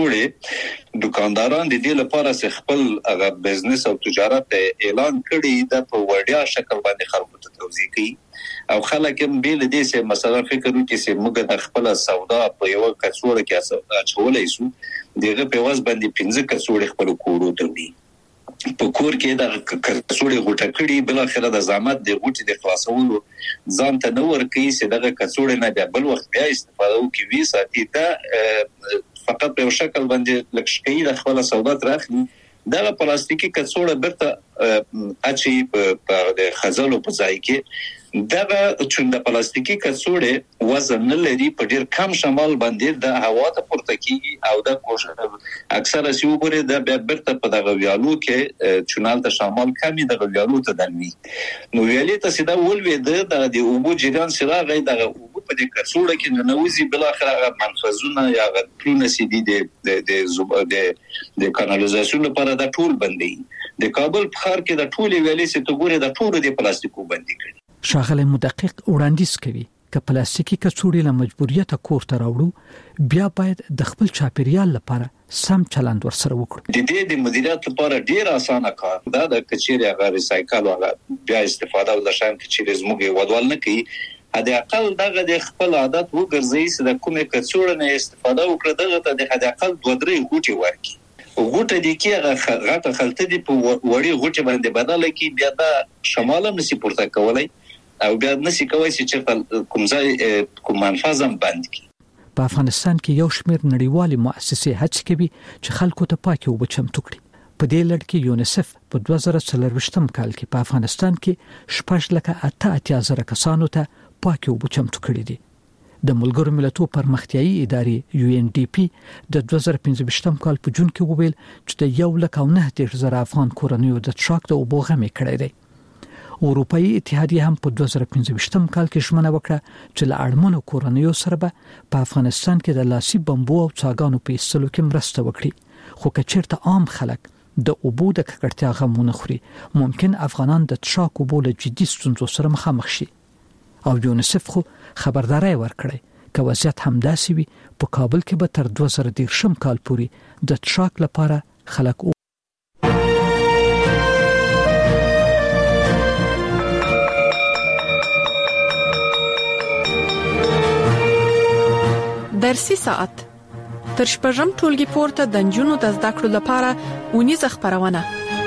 کڅوړې دکانداران د دې لپاره چې خپل هغه بزنس او تجارت اعلان کړي د په وړیا شکل باندې خلکو ته توضیح کوي او خلک هم بیل دې چې مثلا فکر وکړي چې موږ د خپل سودا په یو کڅوړه کې اچولای شو دغه په واس باندې پنځه کڅوړې خپل کوړو ته وي په کور کې د کڅوړې غوټه کړي بل اخر د زحمت د غوټې د خلاصولو ځان ته نو ورکی چې دغه کڅوړې نه بل وخت بیا استفاده وکړي ساتي دا فقط په شکل باندې لکشکې د خپل سودا ترخني دا پلاستیکي کڅوړه برته اچي په د خزلو په ځای کې دغه چې د پلاستیکي کڅوړې وزن نه لري په ډیر کم شمال باندې د هوا ته پورته کیږي او د کوشش اکثره سی وګوري د برته په دغه ویالو کې چونال ته شمال کمی دغه ویالو ته دنوي نو ویالې ته سیده ولوي د د اوبو جریان سره غي دغه اوبو په د کڅوړه کې ننوزي بل اخر هغه منفذونه یا غټونه سي دي د د د د کانالیزاسیون لپاره د ټول بندي د کابل په ښار کې د ټول ویالې سي ته ګوري د ټول د پلاستیکو بندي کړي. ښاغلی مدقق وړاندیز کوي چې پلاستیکي کڅوړې له مجبوریت کور ته راوړو بیا باید د خپل چاپیریال لپاره سم چلند ورسره وکړو. د دې د مدیریت لپاره ډیر اسانه کار دا د کچېري هغه ریسایکل او بیا استفاده او د شان کچېري زموږ ودوال نه کوي هدا اقل دغه د خپل عادت وګرځي چې د کومه کڅوړه نه استفاده وکړي دغه ته د هدا اقل دوه درې غوټي ورکړي غوټه دي کې غټه خلطه دي په وړي غوټه باندې بدله کی بیا د شماله نسی پورته کولای او بیا نسی کوي چې کوم ځای کوم منفذم بند کی. په افغانستان کې یو شمېر نړیوالې مؤسسې هڅه کوي چې خلکو ته پاکي اوبه چمتو کړي. په دې لړ کې یونیسف په دوه زره څلرویشتم کال کې په افغانستان کې شپږ لکه اته اتیا زره کسانو ته پاکي اوبه چمتو کړي دي. د ملګرو ملتونو پرمختیایي ادارې یو ان ډي پی د دوه زره پنځه کال په جون کې وویل چې د یو لک او نه دېرش زره افغان کورنیو د ټراک د اوبو غمې کړی دی. اروپאי اتحادیه هم په دوه زره پنځه کال کې ژمنه وکړه چې له اړمنو کورنیو سره به په افغانستان کې د لاسي بمبو او څاګانو په ایستلو کې مرسته وکړي. خو که چیرته عام خلک د اوبو د ککړتیا غمونه خوري، ممکن افغانان د ټراک اوبو له جدي ستونزو سره مخامخ شي. او یونیسف خو خبرداري ورکړي که وضعیت همداسې وي په کابل کې به تر دوه زره دېرش کال پورې د ټراک لپاره خلک او درسي ساعت تر شپږم ټولګي پورته د نجونو د زده کړو لپاره اونیزه خبرونه.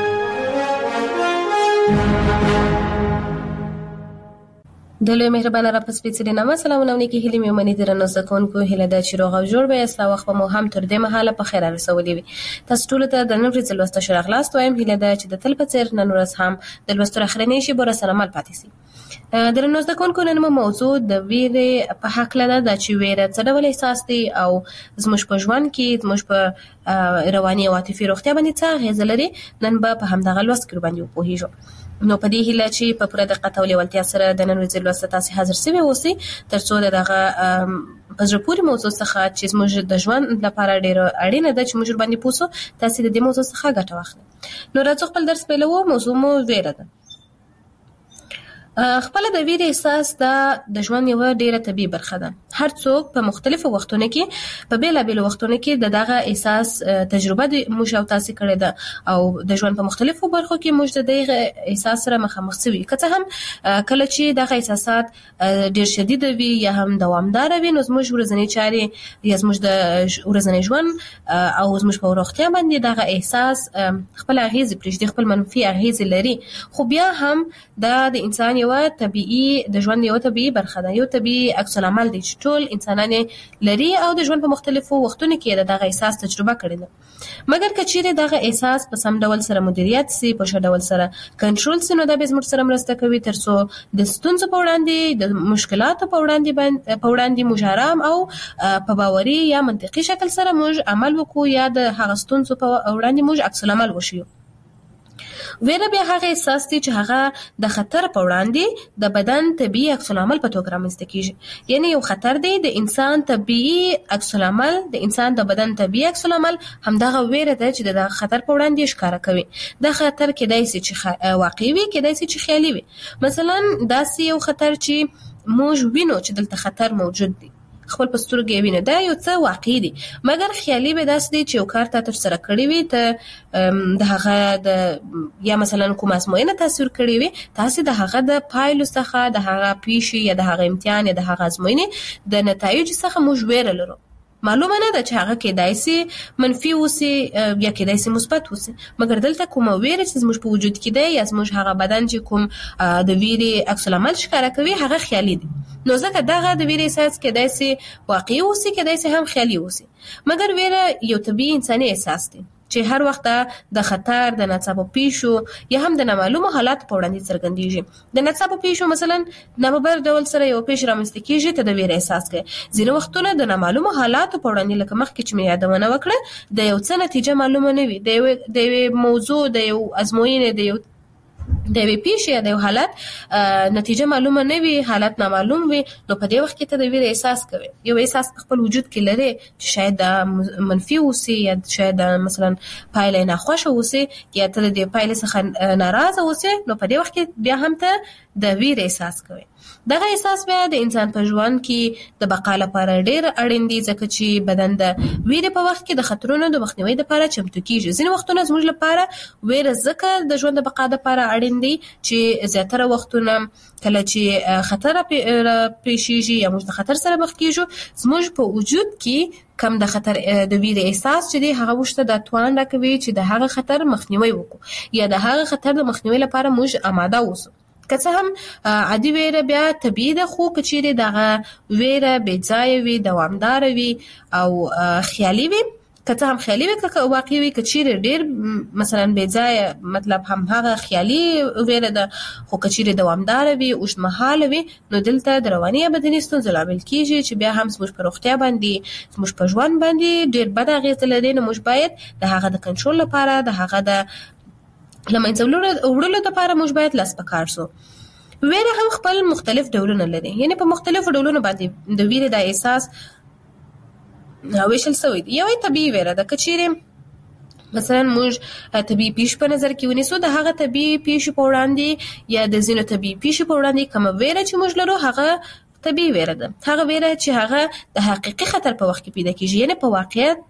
د لوی مهربانه را په سپېڅلي نامه سلامونه ونکي هلي مې منې درنو زده کوونکو هیله ده چې روغ او جوړ به یاست. وخت به مو هم تر دې مهاله په خیر رسولي وي. تاسو ټولو ته د نن ورځې لوسته ښه راغلاست وایم. هیله ده چې د تل په څېر نن ورځ هم د لوستو اخرنۍ شیبه راسره مل پاتې سي. درنو زده کوونکو نن مو موضوع د ویرې په هکله ده چې ویره څه ډول احساس دی او زموږ په ژوند کې زموږ په رواني او عاطفي روغتیا باندې څه اغېزه لري. نن به په همدغه لوست کې باندې وپوهیږو. نو په دې هیله چې په پوره دقت او لیوالتیا سره د نن ورځې لوست تاسو حاضر سوي اوسئ ترڅو دغه په زړه پورې موضوع څخه چې موږ د ژوند لپاره ډېر اړینه ده چې موږ باندې پوسو تاسو د دې موضوع څخه ګټه واخلئ. نو راځو خپل درس پیلوو. موضوع مو ویره ده. خپل د ویرې احساس د ژوند یو ډیره طبيعي برخه ده. هر څوک په مختلفو وختونو کې په بیلابیلو وختونو کې دغه احساس تجربه د موږ او تاسو کړی ده او د ژوند په مختلفو برخو کې موږ د دغه احساس سره مخامخ شوي. که څه هم کله چې دغه احساسات ډیر شدید وي یا هم دوامدار وي نو زموږ ورځنی چارې یا زموږ د ورځنی ژوند او زموږ په روغتیا باندې دغه احساس خپل اغیز پرېږدي، خپل منفي اغیز لري. خو بیا هم د انسان یو طبيعي د ژوند یو طبيعي برخه ده، یو طبيعي عکس العمل دی چې ټول انسانان لري او د ژوند په مختلفو وختونو کې دغه احساس تجربه کړی ده. مګر که چیرې دغه احساس په سم ډول سره مدیریت سي، په ښه ډول سره کنټرول سي، نو دا به زموږ سره مرسته کوي ترڅو د ستونزو په وړاندې د مشکلاتو په وړاندې په وړاندې موږ آرام او په باوري یا منطقي شکل سره موږ عمل وکړو یا د هغه ستونزو په وړاندې موږ عکس العمل وشو. ویره بیا هغه احساس دی چې هغه د خطر په وړاندې د بدن طبيعي عکس العمل په توګه رامنځته کیږي. یعنی یو خطر دی د انسان طبيعي عکس العمل، د انسان د بدن طبيعي عکس العمل همدغه ویره ده چې د خطر په وړاندې ښکارا کوي. د خطر کېدای شي چې واقعي وي، کېدای شي چې خیالي وي. مثلا داسې یو خطر چې موږ وینو چې دلته خطر موجود دی، خپل پسترګې ویني، دا یو څه واقعي دي. مګر خیالي به داسې دي چې یو کار ته تر سره کړی وي، ته د هغه د یا مثلا کوم ازموینه تصویر کړی وي، تاسو د هغه د پایلو څخه د هغه پیښې یا د هغه امتحان یا د هغه ازموینې د نتایج څخه موږ ویره لرو. معلومه نه ده چې هغه کېدای شي منفي وسی یا کېدای شي مثبت وسی. مګر دلته کومه ویره چې زموږ په وجود کې ده یا زموږ هغه بدن چې کوم د ویرې عکس العمل ښکارا کوي هغه خیالي دي. نو ځکه دغه د ویرې احساس کېدای شي واقعي وسی، کېدای شي هم خیالي وسی. مګر ویره یو طبيعي انساني احساس دی چې هر وخت د خطر، د ناڅاپه پیښو یا هم د نامعلومو حالات په وړاندې څرګندېږي. د ناڅاپه پیښو مثلا نامبر ډول سره یو پیښ رامنځته کیږي ته د ویرې احساس کوي. ځینې وختونه د نامعلومو حالاتو په وړاندې لکه مخکې چې مې یادونه وکړه د یو څه نتیجه معلومه نه وي، د یو د یو موضوع، د یو ازموینې، د یو د یوې پیښې یا د یو حالت نتیجه معلومه نه وي، حالت نامعلوم وي، نو په دې وخت کې ته د ویرې احساس کوي. یو احساس په خپل وجود کې لري چې شاید دا منفي وسی یا شاید مثلا پایله ناخوښه وسی یا ته د دې پایله څخه ناراضه وسی، نو په دې وخت کې بیا هم ته د ویرې احساس کوي. دغه احساس بیا د انسان په ژوند کې د بقا لپاره ډېر اړین دی ځکه چې بدن د ویرې په وخت کې د خطرونو د مخنیوي لپاره چمتو کیږي. ځینې وختونه زموږ لپاره ویره ځکه د ژوند د بقا لپاره اړین دی چې زیاتره وختونه کله چې خطر پیښیږي یا موږ د خطر سره مخ کیږو زموږ په وجود کې کم د خطر د ویرې احساس چې دی هغه وشته د توان راکوي چې د هغه خطر مخنیوي وکړو یا د هغه خطر د مخنیوي لپاره موږ آماده اوسو. که څه هم عادي ویره بیا طبيعي ده، خو که چیرې دغه ویره بې ځایه وي، دوامداره وي او خیالي وي، کته هم خیالي وي که واقعي وي، کچیر ډیر مثلا بې ځای مطلب هم هغه خیالي ویره ده، خو کچیر دوامدار وي اوږد مهاله وي نو دلته د رواني یا بدني ستونزو لامل کیږي چې بیا هم زموږ په روغتیا باندې زموږ په ژوند باندې ډیر بد اغیز لري. نو موږ باید د هغه د کنټرول لپاره د هغه د لمنځه وړلو لپاره موږ باید لاس په کار سو. ویره هم خپل مختلف ډولونه لري، یعنی په مختلفو ډولونو باندې د ویره د احساس ویشل شوی دی. یوه طبیعي ویره ده، که چیرې مثلا موږ طبیعي پیښې په نظر کې ونیسو، د هغه طبیعي پیښې په وړاندې یا د ځینو طبیعي پیښې په وړاندې کومه ویره چې موږ لرو هغه طبیعي ویره ده. هغه ویره چې هغه د حقیقي خطر په وخت کې پیدا کیږي، یعنی په واقعیت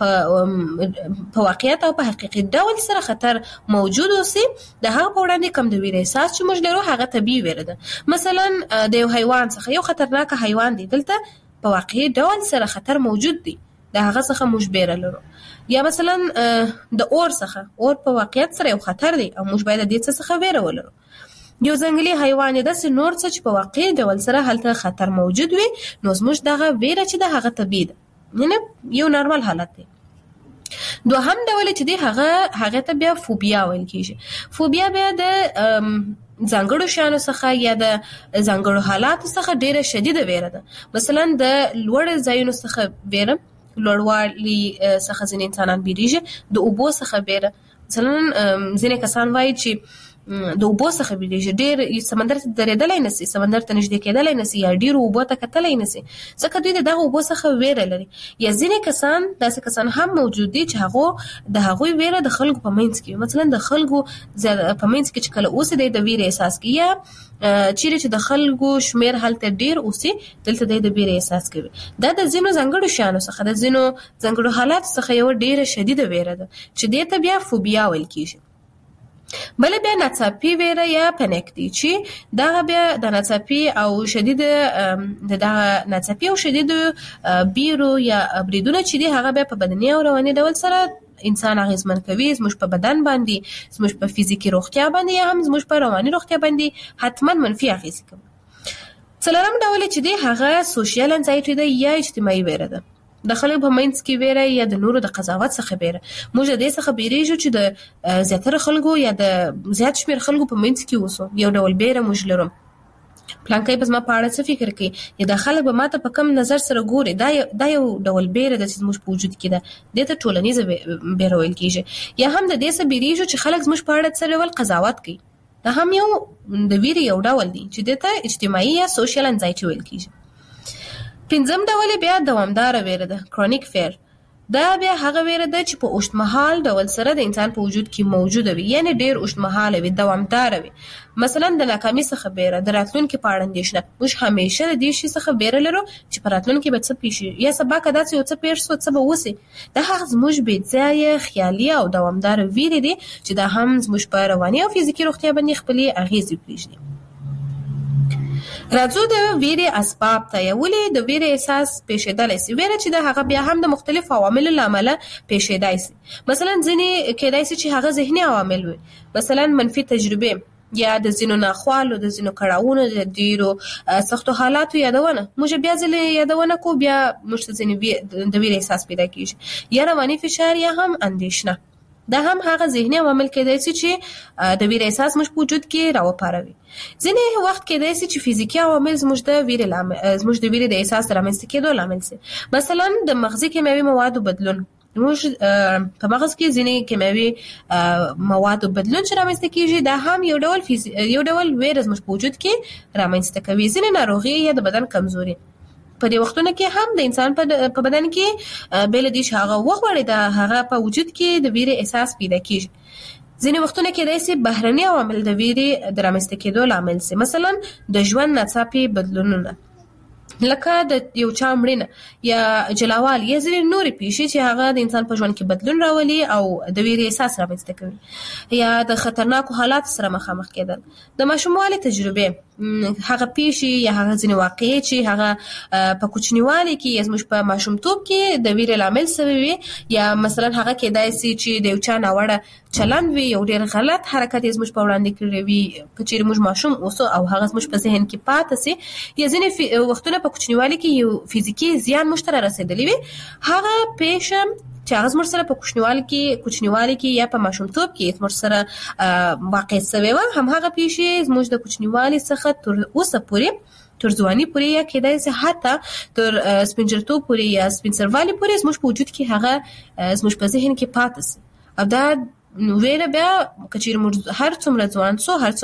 په په واقعیت او په حقیقي ډول سره خطر موجود اوسي، د هغه په وړاندې کوم د ویره احساس چې موږ لرو هغه طبیعي ویره ده. مثلا د یو حیوان څخه یو خطرناک حیوان دی، دلته په واقعي ډول سره خطر موجود دی، د هغه څخه موږ بیره لرو. یا مثلا د اور څخه، اور په واقعیت سره یو خطر دی او موږ باید د دې څخه ویره ولرو. یو ځنګلي حیوان داسې نور څه چې په واقعي ډول سره هلته خطر موجود وي، نو زموږ دغه ویره چې د هغه طبیعي ده، یعنی یو نارمل حالت دی. دوهم ډول چې دی هغه هغه ته بیا فوبیا ویل کیږي. فوبیا بیا د ځانګړو شیانو څخه یا د ځانګړو حالاتو څخه ډیره شدیده ویره ده. مثلا د لوړ ځایونو څخه ویره، لوړوالي څخه ځینې انسانان بیریږي، د اوبو څخه ویره. مثلا ځینې کسان وایي چې د اوبو څخه بیریږي، ډیر سمندر ته درېدلی نشي، سمندر ته نږدې کېدلی نشي، یا ډیر اوبو ته کتلی نشي، ځکه دوی د دغه اوبو څخه ویره لري. یا ځینې کسان داسې کسان هم موجود دي چې هغه د هغوی ویره د خلکو په منځ کې، مثلا د خلکو په منځ کې چې کله اوسي دی د ویره احساس کوي، یا چیرې چې د خلکو شمیر هلته ډیر اوسي دلته دی د ویره احساس کوي. دا د ځینو ځانګړو شیانو څخه، د ځینو ځانګړو حالاتو څخه یو ډیره شدیده ویره ده چې دې ته بیا فوبیا ویل کیږي. بل بیا ناڅاپي ویره یا پنیک دی، چې دا بیا د ناڅاپي او شدید د دغه ناڅاپي او شدید بیرو یا بریدونه چې دی هغه بیا په بدني او رواني ډول سره انسان اغیزمن کوي، زموږ په بدن باندې، زموږ په فزیکي روغتیا باندې، یا هم زموږ په رواني روغتیا باندې حتما منفي اغیز کوي. څلورم ډول چې دی هغه سوشل انزایټي دی یا اجتماعي ویره ده. د خلکو په منځ کې ویره یا د نورو د قضاوت څخه ویره. موږ د دې څخه بیریږو چې د زیاتره خلکو یا د زیات شمیر خلکو په منځ کې اوسو، یو ډول بیره موږ لرو. پلانکای په زما په اړه څه فکر کوي، یا د خلک به ماته په کم نظر سره ګوري، دا دا یو ډول بیره ده چې موږ په وجود کې ده، دې ته ټولنیزه بیره ویل کیږي. یا هم د دې څخه بیریږو چې خلک زموږ په اړه څه ډول قضاوت کوي، دا هم یو د ویرې یو ډول دی چې دې ته اجتماعي یا سوشل انزایټي ویل کیږي. پنځم ډول بیا دوامدار ویره ده، کرونیک فیر. دا بیا هغه ویره ده چې په اوږدمهال ډول سره د انسان په وجود کې موجوده وي، یعنی ډیر اوږدمهاله وي، دوامدار وي. مثلا د ناکامۍ څخه ویره، د راتلونکي په اړه اندېښنه. موږ همیشه د دې شي څخه ویره لرو چې په راتلونکي به څه پیښ شي، یا سبا که داسې یو څه پیښ شو څه به وسي. دا هغه زموږ بې ځایه خیالي او دوامدار ویرې دي چې دا هم زموږ په رواني او فزیکي روغتیا باندې خپلې اغیزې پرېږدي. راځو د ویرې اسباب ته. یا ولې د ویرې احساس پیښیدلی سي؟ ویره چې د هغه بیا هم د مختلفو عواملو له امله پیښیدای سي. مثلا ځینې کېدای سي چې هغه ذهني عوامل وي، مثلا منفي تجربې، یا د ځینو ناخوالو، د ځینو کړاوونو، د ډیرو سختو حالاتو یادونه. موږ بیا ځلې یادونه کو، بیا موږ ته ځینې د ویرې احساس پیدا کیږي. یا رواني فشار یا هم اندېښنه، دا هم هغه ذهني عوامل کېدای سي چې د ویرې احساس موږ په وجود کې راوپاروي. ځینې وخت کېدای سي چې فزیکي عوامل زموږ د ویرې لامل زموږ د ویرې د احساس رامنځته کېدو لامل سي. مثلا د مغزي کیمیاوي موادو بدلون. موږ په مغز کې ځینې کیمیاوي موادو بدلون چې رامنځته کیږي، دا هم یو ډول فیز... یو ډول ویره زموږ په وجود کې رامنځته کوي. ځینې ناروغي یا د بدن کمزوري په دې وختونو کې هم د انسان په بدن کې بل دي چې هغه وغوړي د هغه په وجود کې د ویرې احساس پیدا کیږي. ځینې وختونه کې داسې بهرني عوامل د ویرې د رامنځته کېدو لامل سي. مثلا د ژوند ناڅاپي بدلونونه، لکه د یو چا مړینه یا جلاوال، یا ځینې نورې پیښې چې هغه د انسان په ژوند کې بدلون راولي او د ویرې احساس رامنځته کوي. یا د خطرناکو حالاتو سره مخامخ کېدل. د ماشوموالي تجربې، هغه پیښې یا هغه ځینې واقعې چې هغه په کوچنیوالي کې یا زموږ په ماشومتوب کې د ویرې لامل سوي وي، یا مثلا هغه کېدای سي چې د یو چا ناوړه چلند وي، یو ډېر غلط حرکت یې زموږ په وړاندې کړی وي، که چیرې موږ ماشوم اوسو او هغه زموږ په ذهن کې پاتې سي. یا ځینې وختونه په کوچنیوالي کې یو فزیکي زیان موږ ته رارسېدلی وي، هغه پیښه چې هغه زموږ سره په کوچنیوالي کې کوچنیوالي کې یا په ماشومتوب کې زموږ سره واقع شوی و هم هغه پیښې زموږ د کوچنیوالي څخه تر اوسه پورې تر ځواني پورې یا کېدای شي حتی تر سپینجرتوب پورې یا سپینسروالي پورې زموږ په وجود کې هغه زموږ په ذهن کې پاتې شي. او دا ویره بیا کچیر موږ هر څومره ځوان سو هر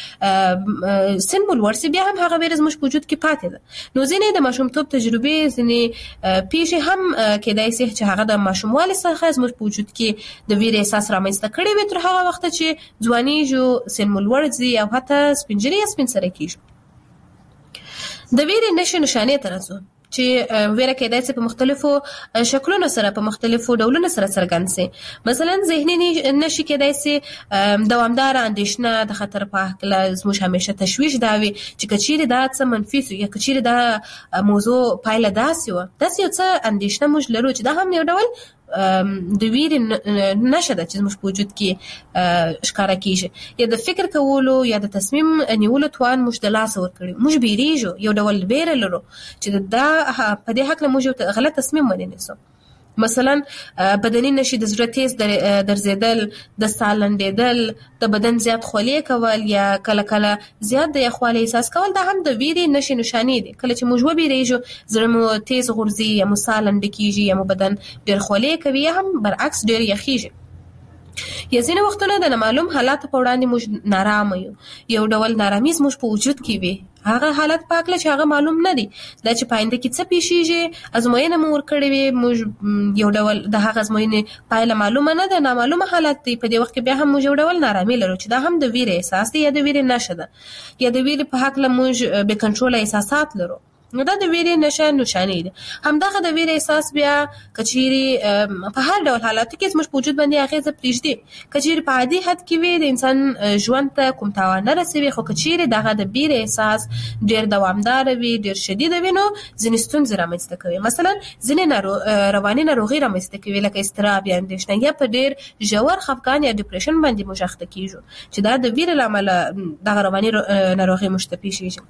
څومره سن مول ورسي بیا هم هغه ویره زموږ په وجود کې پاتې ده. نو ځینې د ماشومتوب تجربې ځینې پیښې هم کېدای شي چې هغه د ماشوموالي څخه زموږ په وجود کې د ویره احساس رامنځته کړي وي تر هغه وخت چې ځواني جو سن مول ورځي او حتی سپینجري یا سپینسره کیږي. د ویره نشه نشانې ترڅو چې ویره کېدای شي په مختلفو شکلونو سره په مختلفو ډولونو سره څرګند شي. مثلا ذهني نشي کېدای شي دوامدار اندېښنه د خطر په هکله زموږ همیشه تشویش دا وي چې کچېرې دا څه منفي سو یا کچېرې دا موضوع پایله داسې وه داسې یو څه اندېښنه موږ لرو چې دا هم یو ډول د ویرې نشه ده چې زموږ په وجود کې ښکاره کیږي. یا د فکر کولو یا د تصمیم نیولو توان موږ د لاسه ورکړي موږ بیریږو یو ډول ویره لرو چې دا په دې حق له موږ غلط تصمیم ونیسو. مثلا بدني نشي د زړه تیز درزیدل د ساه لنډېدل د بدن زیات خولې کول یا کله کله زیات د یخوالي احساس کول دا هم د ویرې نشي نشانې دي. کله چې موږ وبېریږو زړه مو تیز غورځي یا مو ساه لنډه کیږي یا مو بدن ډېر خولې کوي یا هم برعکس ډېر یخیږي. یا ځینې وختونه د نامعلوم حالاتو په وړاندې موږ نارامه یو یو ډول نارامي زموږ په وجود کې وي هغه حالت په هکله چې هغه معلوم نه دي دا چې په آینده کې څه پیښیږي ازموینه مو ورکړې وي موږ یو ډول د هغه ازموینې پایله معلومه نه ده نامعلومه حالت دی. په دې وخت کې بیا هم موږ یو ډول نارامي لرو چې دا هم د ویرې احساس دی یا د ویرې نشه ده یا د ویرې په هکله موږ بې کنټروله احساسات لرو. نو دا د ویرې نشه نشانې ده. همدغه د ویرې احساس بیا کچېرې په هر ډول حالاتو کې زموږ په وجود باندې اغېزه پرېږدي. کچېرې په عادي حد کې وي د انسان ژوند ته کوم تاوان نه رسوي خو کچېرې دغه د ویرې احساس ډېر دوامدار وي ډېر شدید وي نو ځینې ستونزې رامنځته کوي. مثلا ځینې رواني ناروغي رامنځته کوي لکه اضطراب یا اندېښنه یا په ډېر ژور خفګان یا ډیپریشن باندې موږ اخته کیږو چې دا د ویرې له امله دغه رواني ناروغي موږ ته پیښیږي.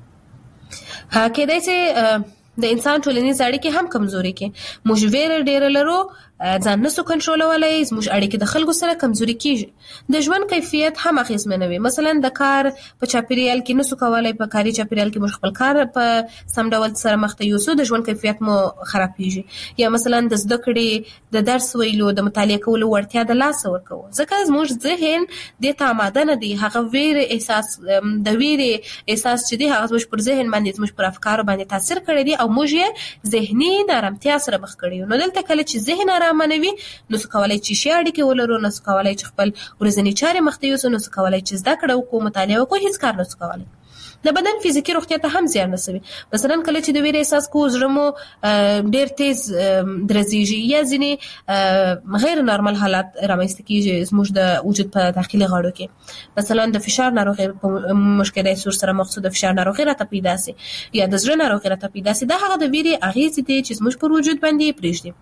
ها کېدای شي د انسان ټولنیز اړیکې هم کمزوري کې موږ ویره ډېره لرو ځان نسو کنټرولولای زموږ اړیکې د خلکو سره کمزوري کیږي. د ژوند کیفیت هم اغیزمنوي. مثلا د کار په چاپیریال کې نسو کولای په کاري چاپیریال کې موږ خپل کار په سم ډول سره مخته یوسو د ژوند کیفیت مو خرابېږي. یا مثلا د زده کړې د درس ویلو د مطالعه کولو وړتیا د لاسه ورکوو ځکه زموږ ذهن د ته آماده نه دی هغه ویره احساس د ویره احساس چې دی هغه زموږ پر ذهن باندې زموږ پر افکار باندې تاثیر کړی دی او موږ یې ذهني نارامتیا سره مخ کړی. نو دلته کله چې ذهن منوي نو څه کولای چې شي اړیکې ولرو نو څه کولای چې خپل ورځنی چارې مخته یوسو نو څه کولای چې زده کړو کو مطالعه وکړو هیڅ کار نه څه کولای. د بدن فزیکی روغتیا ته هم زیان رسوي. مثلا کله چې د ویرې احساس کو زړه مو ډېر تیز درزيږي یا ځینې غیر نارمل حالات رامنځته کیږي زموږ د وجود په داخلي غړو کې. مثلا د فشار ناروغي په مشکل سور سره مقصود د فشار ناروغي راته پیدا سي یا د زړه ناروغي راته پیدا سي دا هغه د ویرې اغیز دي چې زموږ پر وجود باندې پرېږدي.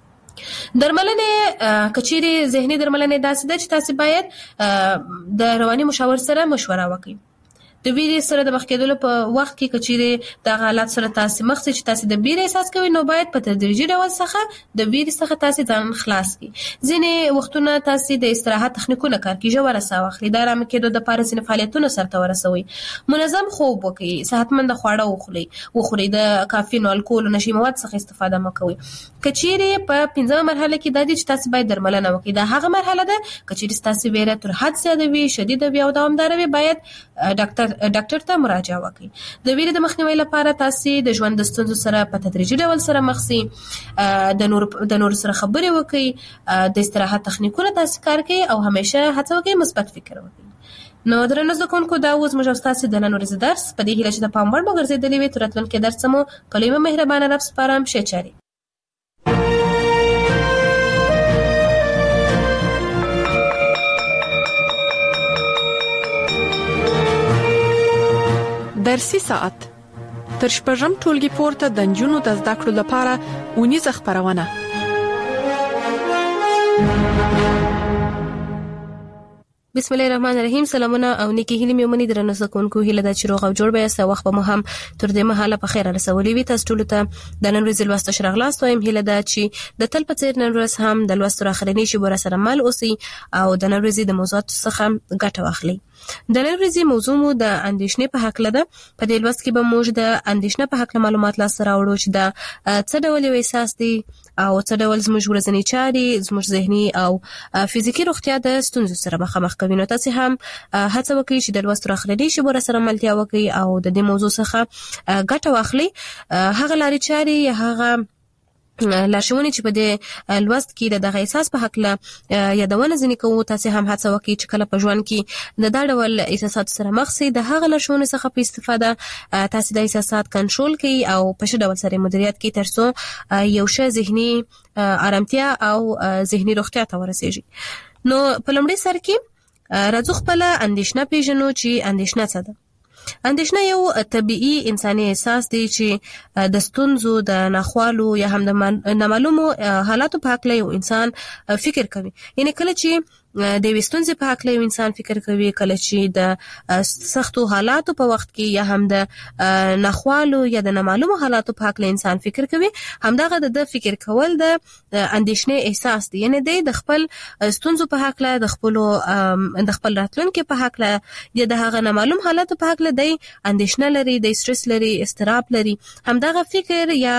درملنه کچېرې ذهني درملنه داسې ده چې تاسو باید د رواني مشاور سره مشوره وکړئ. د ویرې سره د مخ کېدلو په وخت کې کچېرې د حالات سره تاسو مخ چې تاسو د ویرې احساس کوئ نو باید په تدریجي ډول څخه د ویرې څخه تاسو ځان خلاص کړئ. ځینې وختونه تاسو د استراحت تخنیکونه کار کوي ژوره ساه واخلئ د آرام کېدو د پاره ځینې فعالیتونه سرته ورسوي. منظم خوب وکړئ صحتمند خواړه وخورئ وخورئ د کافین او الکول او نشي مواد څخه استفاده مکوئ. کچېرې په پنځمه مرحله کې د دې چې تاسو باید درملنه وکړئ دا هغه مرحله ده کچېرې تاسو ویره تر حد زیاته وي شدید وي او دوامدار وي باید ډاکټر ډاکټر ته مراجعه وکړئ. د ویرې د مخنیوي لپاره تاسو د ژوند د ستونزو سره په تدریجي ډول سره مخ شئ. د نور د نور سره خبرې وکړئ د استراحت تخنیکونه تاسو کار کوي او همیشه هڅه وکړئ مثبت فکر وکړئ. نو درنو زده کوونکو دا اوس موږ تاسو د نن ورځې درس په دې هیله چې د پام وړ مو ګرځېدلی وي تر راتلونکي درس مو په لوی مهربانه رب سپارم ښه چاري. درسي ساعت تر شپږم ټولګي پورته د نجونو د زده کړو لپاره اونیزه خبرونه بسم الله الرحمن الرحیم. سلامونه او نیکی هیلې مې ومني درنه زکونکو هیله د چروغ او جوړ به سه وخت به مو هم تر دې مهاله په خیر رسولې وي. تاسو ټول ته د نن ورځې لوست شرغلاست وایم. هیله ده چې د تل په څیر نن ورځ هم د لوست راخرنی شي بر سره مل اوسي او د نن ورځې د موضوعات څخه ګټه واخلي. د نن ورځې موضوع مو د اندیشنې په حق لده. په دې لوست کې به موږ د اندیشنې په حق معلومات لاس راوړو چې دا څه ډول یو احساس دی او څه ډول زموږ ورځنی چاري زموږ ذهني او فزیکی روغتیا د ستونزو سره مخامخ کوي. نو تاسو هم هڅه وکړئ چې د لوست راخرنی شي بر سره ملتیا وکړئ او د دې موضوع څخه ګټه واخلئ. هغه لاري چاري هغه لارښوونې چې په دې لوست کې د دغه احساس په حق له یادونه ځنې کوو. تاسو هم هڅه وکړئ چې کله په ژوند کې د دا ډول احساسات سره مخ شئ د هغه لارښوونې څخه په استفاده تاسو د احساسات کنټرول کړئ او په ښه ډول سره مدیریت کړئ ترڅو یو ښه ذهني آرامتیا او ذهني روغتیا ته ورسیږي. نو په لومړي سر کې راځو خپل اندیشنه پیژنو چې اندیشنه څه ده. اندیشنه یو طبيعي انساني احساس دی چې د ستونزو د ناخوالو یا هم د نامعلومو حالاتو په اړه یو انسان فکر کوي. یعنی کله چې د وستونځ په حق له انسان فکر کوي، کله چې د سختو حالاتو په وخت کې یا هم د ناخوالو یا د نامعلومو حالاتو په حق له انسان فکر کوي، همدغه د فکر کول د اندیشنې احساس دی. یعنی د خپل ستونزو په حق له د خپل د خپل راتلونکو په حق له یا د هغه نامعلوم حالاتو په حق له د اندیشنه لري، د استرس لري، استراب لري. همدغه فکر یا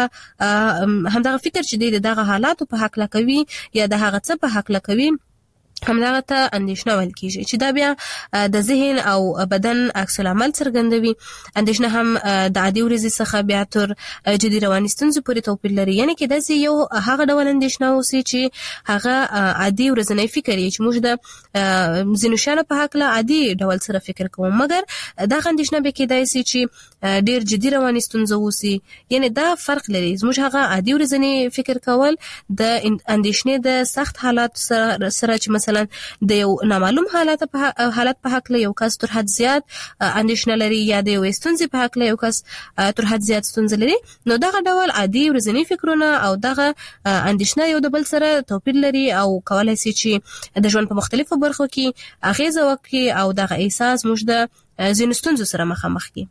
همدغه فکر چې دغه حالاتو په حق له کوي یا د هغه څه په حق له کوي، همدغه ته اندیشنه ویل کیږي چې دا بیا د ذهن او بدن عکس العمل څرګندوي. اندیشنه هم د عادي ورځې څخه بیا تر جدي رواني ستونزو پورې توپیر لري. یعنی کې داسې یو هغه ډول اندیشنه اوسي چې هغه عادي ورځنی فکر یې چې موږ د ځینو شیانو په حق له عادي ډول سره فکر کوو، مګر دا اندیشنه به کېدای شي چې ډیر جدي رواني ستونزه اوسي. یعنی دا فرق لري. زموږ هغه عادي ورځنی فکر کول د اندیشنې د سخت حالات سره سره چې مثلا د یو نامعلوم حالت په حالت په حق له یو کس تر حد زیات اندیشنه لري یا د یو ستونزې په حق له یو کس تر حد زیات ستونزه لري، نو دغه ډول عادي ورځنی فکرونه او دغه اندیشنه یو د بل سره توپیر لري او کولای شي چې د ژوند په مختلفو برخو کې اغیزه وکړي او دغه احساس موږ د ځینو ستونزو سره مخامخ کړي.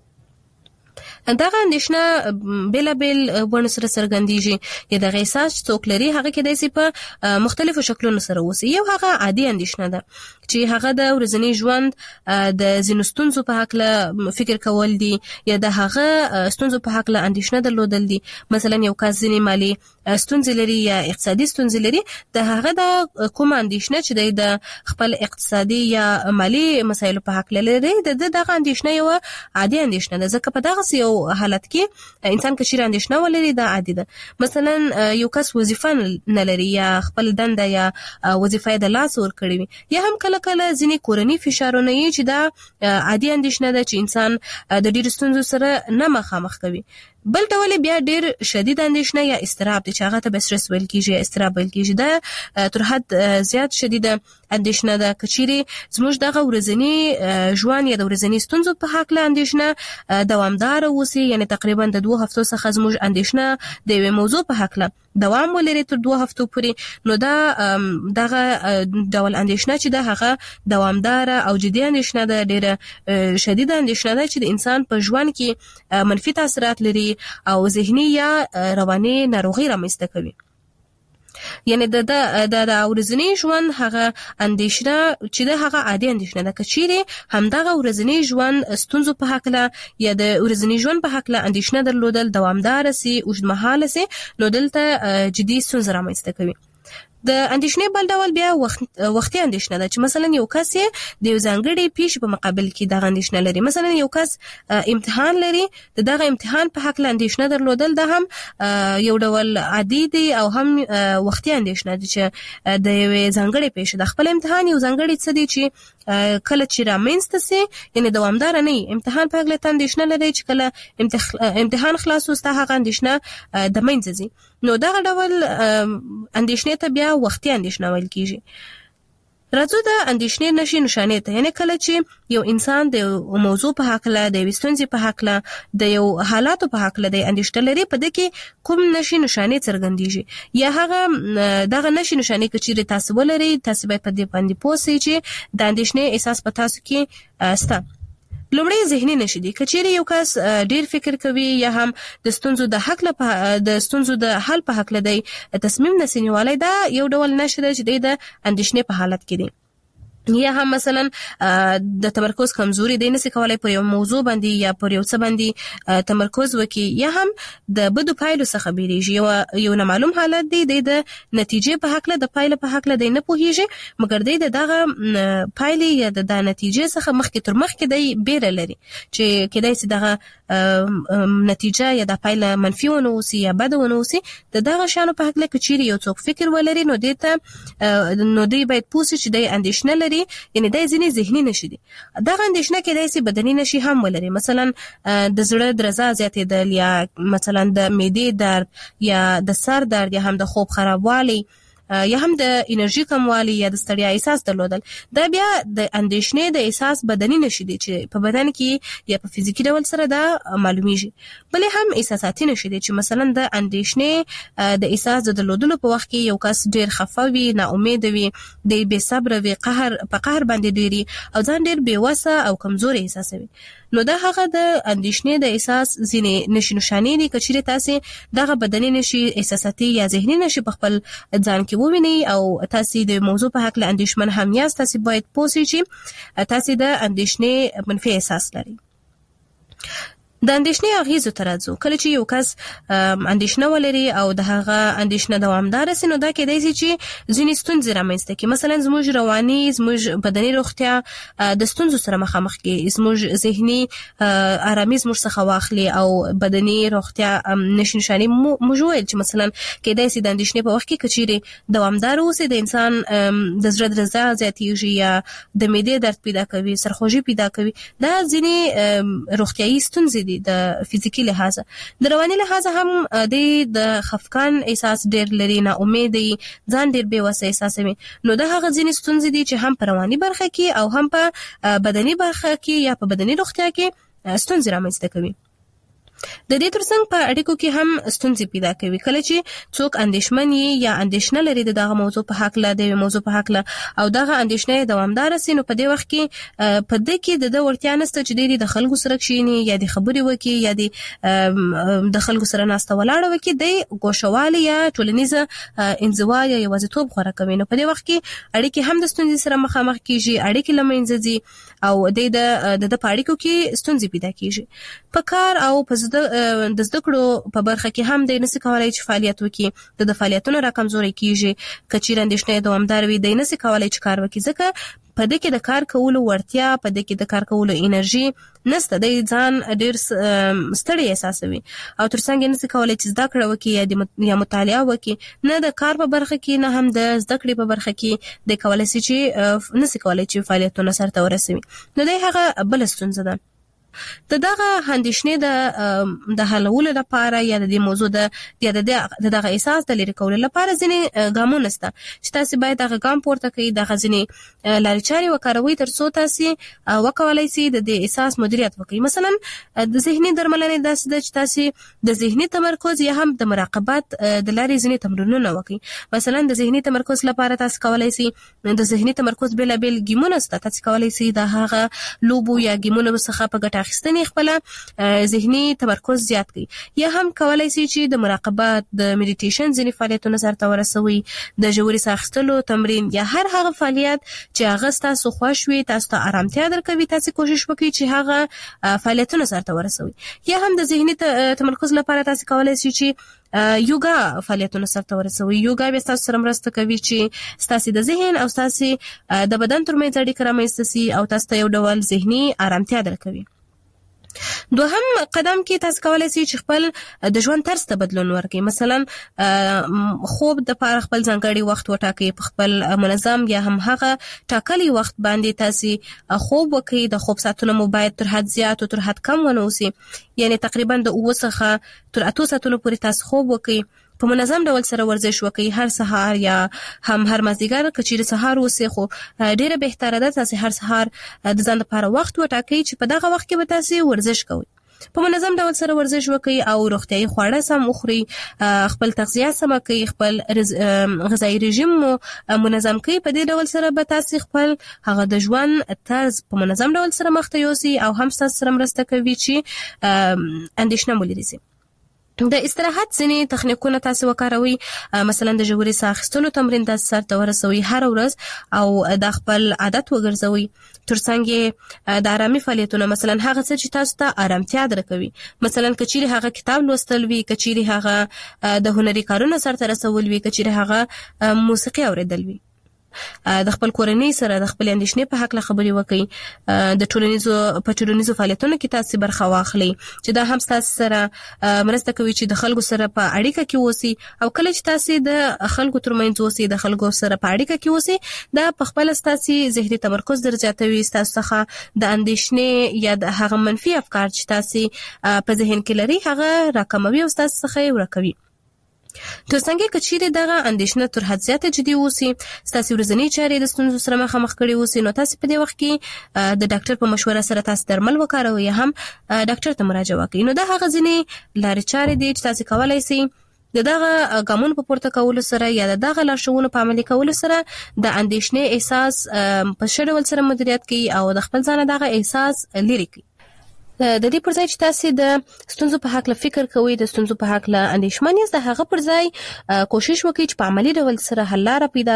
دغه اندیشنه بلا بل ونه سره سرګندېږي یا دغه احساس څوک لري هغه کې د سي په مختلفو شکلونو سره وسی. یو هغه عادي اندیشنه ده چې هغه د ورځنی ژوند د ځینو ستونزو په حق له فکر کول دي یا د هغه ستونزو په حق له اندیشنه درلودل دي. مثلا یو کس ځینې مالی ستونزې لري یا اقتصادي ستونزې لري، د هغه د کوم اندیشنه چې د خپل اقتصادي یا مالی مسایلو په حق لري د دغه اندیشنه یو عادي اندیشنه ده. ځکه په دغه یو حالت کې انسان کشیر اندیشنه ولري دا عادي ده. مثلا یو کس وظیفه نه لري یا خپل دنده یا وظیفه د لاس ور کړی وي، یا هم کله کله ځینې کورنی فشارونه یې چې دا عادي اندیشنه ده چې انسان د ډیر ستونزو سره نه مخامخ کوي. بل ډول بیا ډیر شدید اندیشنه یا استراب چې هغه ته به استرس ویل کیږي، استراب ویل کیږي. دا تر حد زیات شدیده اندیشنه ده. کچيري زموږ دغه ورځنی ژوند یا د ورځنی ستونزو په حق له اندیشنه دوامدار اوسي، یعنی تقریبا د دوه هفتو څخه زموږ اندیشنه د یو موضوع په حق له دوام ولري تر دوه هفتو پورې، نو دا دغه ډول اندیشنه چې ده هغه دوامدار او جدي اندیشنه ده، ډیره شدیده اندیشنه ده چې د انسان په ژوند کې منفي تاثیرات لري او ذهني یا رواني ناروغي رامنځته کوي. یعنی د د د ورځنی ژوند هغه اندیشنه چې د هغه عادي اندیشنه ده. کچيري همدغه ورځنی ژوند ستونزو په حق له یا د ورځنی ژوند په حق له اندیشنه درلودل دوامدار سي اوږدمهاله سي، نو دلته جدي ستونزې رامنځته کوي. د اندیشنې بل ډول بیا وخت وختي اندیشنه ده چې مثلا یو کس د یو ځانګړي پیښې په مقابل کې د اندیشنه لري. مثلا یو کس امتحان لري، د دغه امتحان په حق له اندیشنه درلودل ده هم یو ډول عادي دی او هم وختي اندیشنه ده چې د یو ځانګړي پیښې د خپل امتحان یو ځانګړي څه دی چې کله چې رامنځته سي، یعنی دوامدار نه امتحان په حق له اندیشنه لري چې کله امتحان خلاص وسته هغه اندیشنه د منځ ځي، نو دغه ډول اندیشنه ته بیا وختي اندیشنه ویل کیږي. راځو د اندېښنې نشي نشانې ته، یعنی کله چې یو انسان د موضوع په حق له د وستونځي په حق له د یو حالاتو په حق له د اندېښنه لري، په دې کې کوم نشي نشانې څرګندېږي یا هغه دغه نشي نشانې کچېره تاسو ولري، تاسو باید په دې باندې پوه شئ چې د اندېښنې احساس په تاسو کې ستا. لومړی ذهني نشي دي، کچېره یو کس ډیر فکر کوي یا هم د ستونزو د حق له د ستونزو د حل په حق له دی تصمیم نسینیوالی، دا یو ډول نشي ده چې د اندېښنې په حالت کې دي. یا هم مثلا د تمرکز کمزوري دی، نسی کولای پر یو موضوع باندې یا پر یو څه باندې تمرکز وکړي، یا هم د بدو پایلو څخه بیریږي، یو یو نامعلوم حالت دی د نتیجې په حق له د پایلو په حق له دی نه پوهیږي، مګر دی د دغه پایلې یا د نتیجې څخه مخکې تر مخکې دی بیره لري چې کېدای شي دغه نتیجه یا د پایله منفي ونه اوسي یا بده ونه اوسي. د دغه شانو په حق له کچېره یو څوک فکر ولري، نو دی ته نو دی باید پوه شي چې دی اندېښنه لري، یعنی دا ځینې ذهني نشي دي. دغه اندېښنه کېدای شي بدني نشي هم ولري، مثلا د زړه درزا زیاتېدل یا مثلا د معدې درد یا د سر درد یا هم د خوب خرابوالی یا هم د انرژي کموالی یا د ستړیا احساس درلودل. دا بیا د اندېښنې د احساس بدني نشي دي چې په بدن کې یا په فزیکی ډول سره دا معلومیږي. بلې هم احساساتي نشي دي چې مثلا د اندېښنې د احساس د درلودلو په وخت کې یو کس ډیر خفه وي، نا امید وي، د بې صبر وي، قهر په قهر باندې ډیری او ځان ډیر بې وسه او کمزوري احساسوي. نو دا هغه د اندېښنې د احساس ځینې نشي نشانې دي. کچېره تاسو دغه بدني نشي، احساساتي یا ذهني نشي په خپل ځان کې وویني او تاسو د موضوع په حق له اندېښمن هم یاست، تاسو باید پوه شئ چې تاسو د اندېښنې منفي احساس لرئ. د اندېښنې اغیزو ته راځو. کله چې یو کس اندېښنه ولري او د هغه اندېښنه دوامدار شي، نو دا کېدای شي چې ځینې ستونزې رامنځته کړي، مثلا زموږ رواني، زموږ بدني روغتیا د ستونزو سره مخامخ کړي، زموږ ذهني آرامي زموږ څخه واخلي او بدني روغتیا نشي نشانې موږ ویل چې مثلا کېدای شي د اندېښنې په وخت کې کچېره دوامدار اوسي، د انسان د زړه درزا زیاتېږي یا د معدې درد پیدا کوي، سرخوږي پیدا کوي. دا ځینې روغتیایي ستونزې دي د فزیکی لحاظ. د رواني لحاظ هم د خفقان احساس ډیر لري، نا امیدي، ځان ډیر بې وسه احساسوي. نو دا هغه ځینې ستونزې دي چې هم په رواني برخه کې او هم په بدني برخه کې یا په بدني روغتیا کې ستونزې رامنځته کوي. د دې ترڅنګ په اړیکو کې هم ستونزې پیدا کوي. کله چې څوک اندېښمن یا اندېښنه لري د دغه موضوع په حق له د موضوع په حق له او دغه اندېښنه دوامدار سي، نو په دې وخت کې په دې کې د ورتیا نسته چې د خلکو سره کښینی یا د خبرې وکړي یا د خلکو سره ناسته ولاړه وکړي، د ګوښوالي یا ټولنیزه انزوا یا یوازیتوب غوره کوي. نو په دې وخت کې اړیکې هم د ستونزې سره مخامخ کیږي، اړیکې له منځه ځي او د د پاړیکو کې ستونزې پیدا کیږي. په کار او په د زده کړو په برخه کې هم د نسی کولای چې فعالیت وکړي، د فعالیتونو را کمزوري کیږي. کچېره اندېښنه دوامدار وي، د نسی کولای چې کار وکړي، ځکه په دې کې د کار کولو ورتیا، په دې کې د کار کولو انرژي نسته، د ځان ډیر ستړی احساسوي او ترڅنګ نسی کولای چې زده کړه وکړي یا مطالعه وکړي. نه د کار په برخه کې نه هم د زده کړې په برخه کې د کولای شي چې نسی کولای چې فعالیتونه سرته ورسوي. نو دا هغه بل ستونزه ده. د دغه اندېښنې د د حلولو لپاره یا د دې موضوع د یا د دغه احساس د لرې کولو لپاره ځینې ګامونه شته چې تاسو باید هغه ګام پورته کړئ، دغه ځینې لارې چارې وکاروئ ترڅو تاسو وکولای شئ د دې احساس مدیریت وکړئ. مثلا د ذهني درملنې داسې ده چې تاسو د ذهني تمرکز یا هم د مراقبت د لارې ځینې تمرینونه وکړئ. مثلا د ذهني تمرکز لپاره تاسو کولای شئ د ذهني تمرکز بېلابېل ګیمونه شته، تاسو کولای شئ د هغه لوبو یا ګیمونو څخه په ګټه اخیستنې خپل ذهني تمرکز زیات کړي. یا هم کولای شي چې د مراقبت، د میډیټیشن ځینې فعالیتونه سرته ورسوي، د ژورې ساه اخیستلو تمرین یا هر هغه فعالیت چې هغه تاسو خوښ وي، تاسو ته آرامتیا درکوي، تاسو کوشش وکړئ چې هغه فعالیتونه سرته ورسوي. یا هم د ذهني تمرکز لپاره تاسو کولای شئ چې یوګا فعالیتونه سرته ورسوي. یوګا به تاسو سره مرسته کوي چې تاسو د ذهن او تاسو د بدن ترمنځ اړیکه رامنځته شي او تاسو ته یو ډول ذهني آرامتیا درکوي. دوهم قدم کې تاسو کولای شئ چې خپل د ژوند طرز ته بدلون ورکړئ. مثلا خوب د پاره خپل ځانګړي وخت وټاکئ، په خپل منظم یا هم هغه ټاکلي وخت باندې تاسو خوب وکړئ. د خوب ساعتونه مو باید تر حد زیات او تر حد کم ونه اوسي، یعنی تقریبا د اوه څخه تر اته ساعتونو پورې تاسو خوب وکړئ. په منظم ډول سره ورزش وکړي هر سهار یا هم هر مازدیګر کچیر سهار وسی خو ډیره بهتره ده تاسو هر سهار د ځان لپاره وخت وټاکئ چې په دغه وخت کې به تاسو ورزش کوئ. په منظم ډول سره ورزش وکړي او روغتیايي خواړه سم وخوري، خپل تغذیه سم کوي، خپل غذایی رژیم منظم کوي. په دې ډول سره به تاسو خپل هغه د ژوند طرز په منظم ډول سره مخ ته یوسي او هم تاسو سره مرسته کوي چې اندېښنه مو لري. د استراحت ځینې تخنیکونه تاسو وکاروي، مثلا د ژورې ساه اخیستلو تمرین تاسو سره ته ورسوي هر ورځ او د خپل عادت وګرځوي. ترڅنګ د آرامي فعالیتونه مثلا هغه څه چې تاسو ته آرامتیا درکوي، مثلا کچيري هغه کتاب لوستل وي، کچيري هغه د هنري کارونو سره ته رسول وي، کچيري هغه موسیقي اوریدل وي. د خپل کورنۍ سره د خپل اندېښنې په حق له خبرې وکړي. د ټولنیزو په ټولنیزو فعالیتونو کې تاسو برخه واخلئ چې دا هم تاسو سره مرسته کوي چې د خلکو سره په اړیکه کې اوسئ او کله چې تاسو د خلکو ترمنځ اوسئ د خلکو سره په اړیکه کې اوسئ دا په خپل تاسو ذهني تمرکز درجاتوي، تاسو څخه د اندېښنې یا د هغه منفي افکار چې تاسو په ذهن کې لري هغه راکموي او تاسو څخه یې ورکوي. ترڅنګ کچيري دغه اندېښنه تر حد زیاته جدي اوسي، تاسو ورځنی چارې د ستونزو سره مخامخ کړي اوسي، نو تاسو په دې وخت کې د ډاکټر په مشوره سره تاسو درمل وکاروي یا هم ډاکټر ته مراجعه وکړئ. نو دا هغه ځینې لارې چارې دي چې تاسو کولای شئ د دغه ګامونو په پورته کولو سره یا د دغه لارښوونو په عملي کولو سره د اندېښنې احساس په ښه ډول سره مدیریت کړئ او د خپل ځان دغه احساس لري کړئ. د دې پر ځای چې تاسو د ستونزو په حق له فکر کوئ، د ستونزو په حق له اندېښمن یاست، د هغه پر ځای کوشش وکړئ چې په عملی ډول سره حل لاره پیدا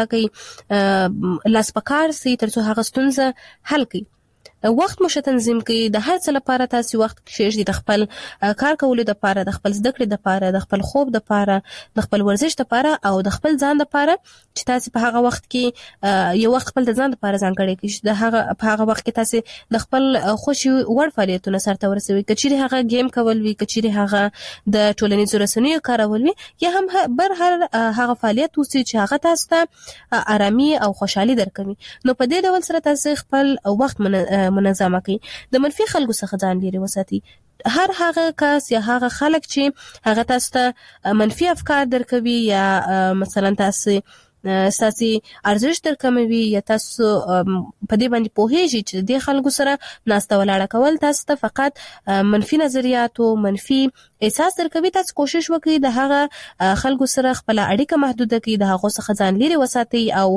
کړئ، لاس په کار سئ ترڅو هغه ستونزه حل کړئ. وخت مو تنظیم کړئ، د هر څه لپاره تاسو وخت کښېږدئ، د خپل کار کولو لپاره، د خپل زده کړې لپاره، د خپل خوب لپاره، د خپل ورزش لپاره او د خپل ځان لپاره چې تاسو په هغه وخت کې یو وخت خپل د ځان لپاره ځانګړی کړئ. د هغه په هغه وخت کې تاسو د خپل خوشي وړ فعالیتونه سره ورسوي، کچېري هغه گیم کول وي، کچېري هغه د ټولنیزو رسنیو کارول وي یا هم بر هر هغه فعالیت وسی چې هغه تاسو ته آرامي او خوشحالي درکوي. نو په دې ډول سره تاسو خپل وخت منظمه کړئ. د منفي خلکو څخه ځان لري وساتئ. هر هغه کس یا هغه خلک چې هغه تاسو ته منفي افکار درکوي یا مثلا تاسو ساسي ارزښت درکموي یا تاسو په دې باندې پوهیږئ چې د خلکو سره ناسته ولاړه کول تاسو ته فقط منفي نظریات او منفي احساس درکوي، تاسو کوشش وکړئ د هغه خلکو سره خپل اړیکه محدوده کړئ، د هغه څخه ځان لري وساتئ او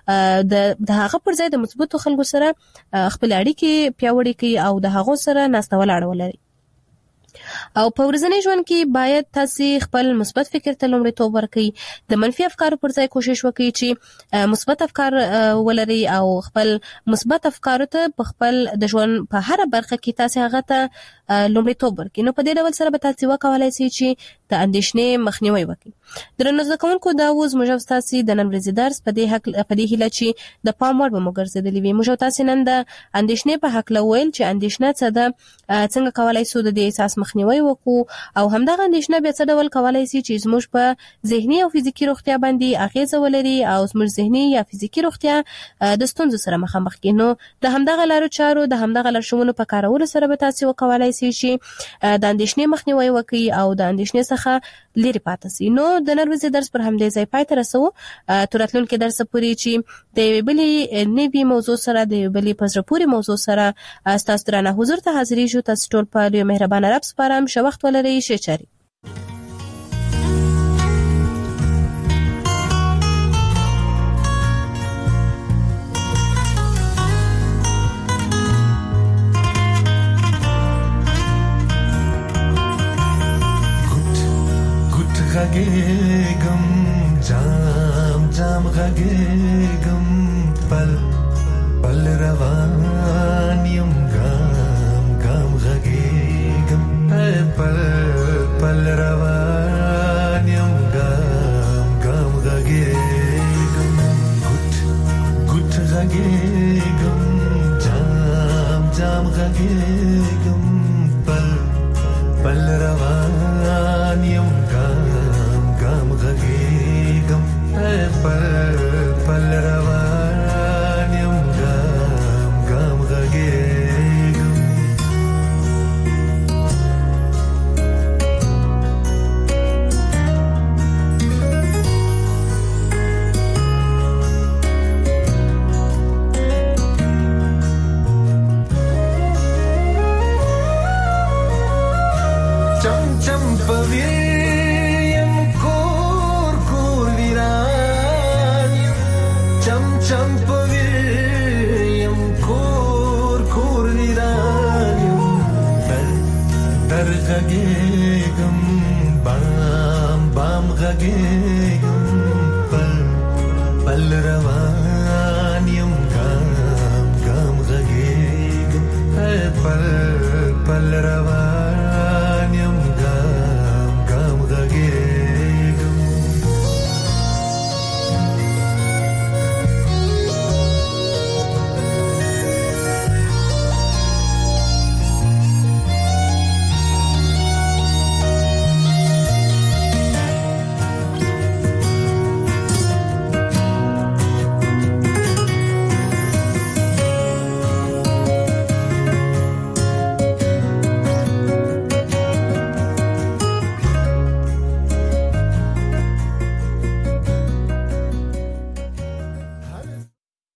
د هغه پر ځای د مثبتو خلکو سره خپل اړیکې پیاوړې کړئ او د هغه سره ناسته ولاړه ولرئ. او په ورځنی ژوند کې باید تاسو خپل مثبت فکر ته لومړیتوب ورکړئ، د منفي افکارو پر ځای کوشش وکړئ چې مثبت افکار ولرئ او خپل مثبت افکارو ته په خپل د ژوند په هر برخه کې تاسو هغه ته لومړیتوب ورکړئ. نو په دې ډول سره به تاسو وکولای شئ چې د اندېښنې مخنیوي وکړئ. درنو زده کوونکو، دا اوس موږ تاسو د نن ورځې درس په دې حق په دې هیله چې د پام وړ به مو ګرځېدلی وي. موږ تاسو نن د اندېښنې په حق لویل چې اندېښنه څه ده، څنګه کولای شو د دې احساس مخنیوي وکړو او همدغه اندېښنه بیا څه ډول کولای شي چې زموږ په ذهني او فزیکی روغتیا باندې اغیزه ولري او زموږ ذهني یا فزیکی روغتیا د ستونزو سره مخامخ کړي. نو د همدغه لارو چارو د همدغه لارښوونو په کارولو سره به تاسو وکولای شئ چې د اندېښنې مخنیوي وکړي او د اندېښنې څخه لري پاتې شئ. نو د نن ورځې درس پر همدې ځای پای ته رسوو. تر راتلونکي درس پورې چې د یوې بلې نوې موضوع سره د یوې بلې په زړه پورې موضوع سره ستاسو درانه حضور ته حاضرېږو. تاسو ټول په لوی مهربانه رب سپارم. ښه وخت ولرئ. ښه چارې. غږېږم جام جام غږېږم پل پل روان یم ګام ګام غږېږم پل پل روان یم ګام ګام غږېږم ګوت ګوت غږېږم جام جام غږېږم پل پل روان یم غږېږم پل پل روان یم ګام ګام غږېږم. روان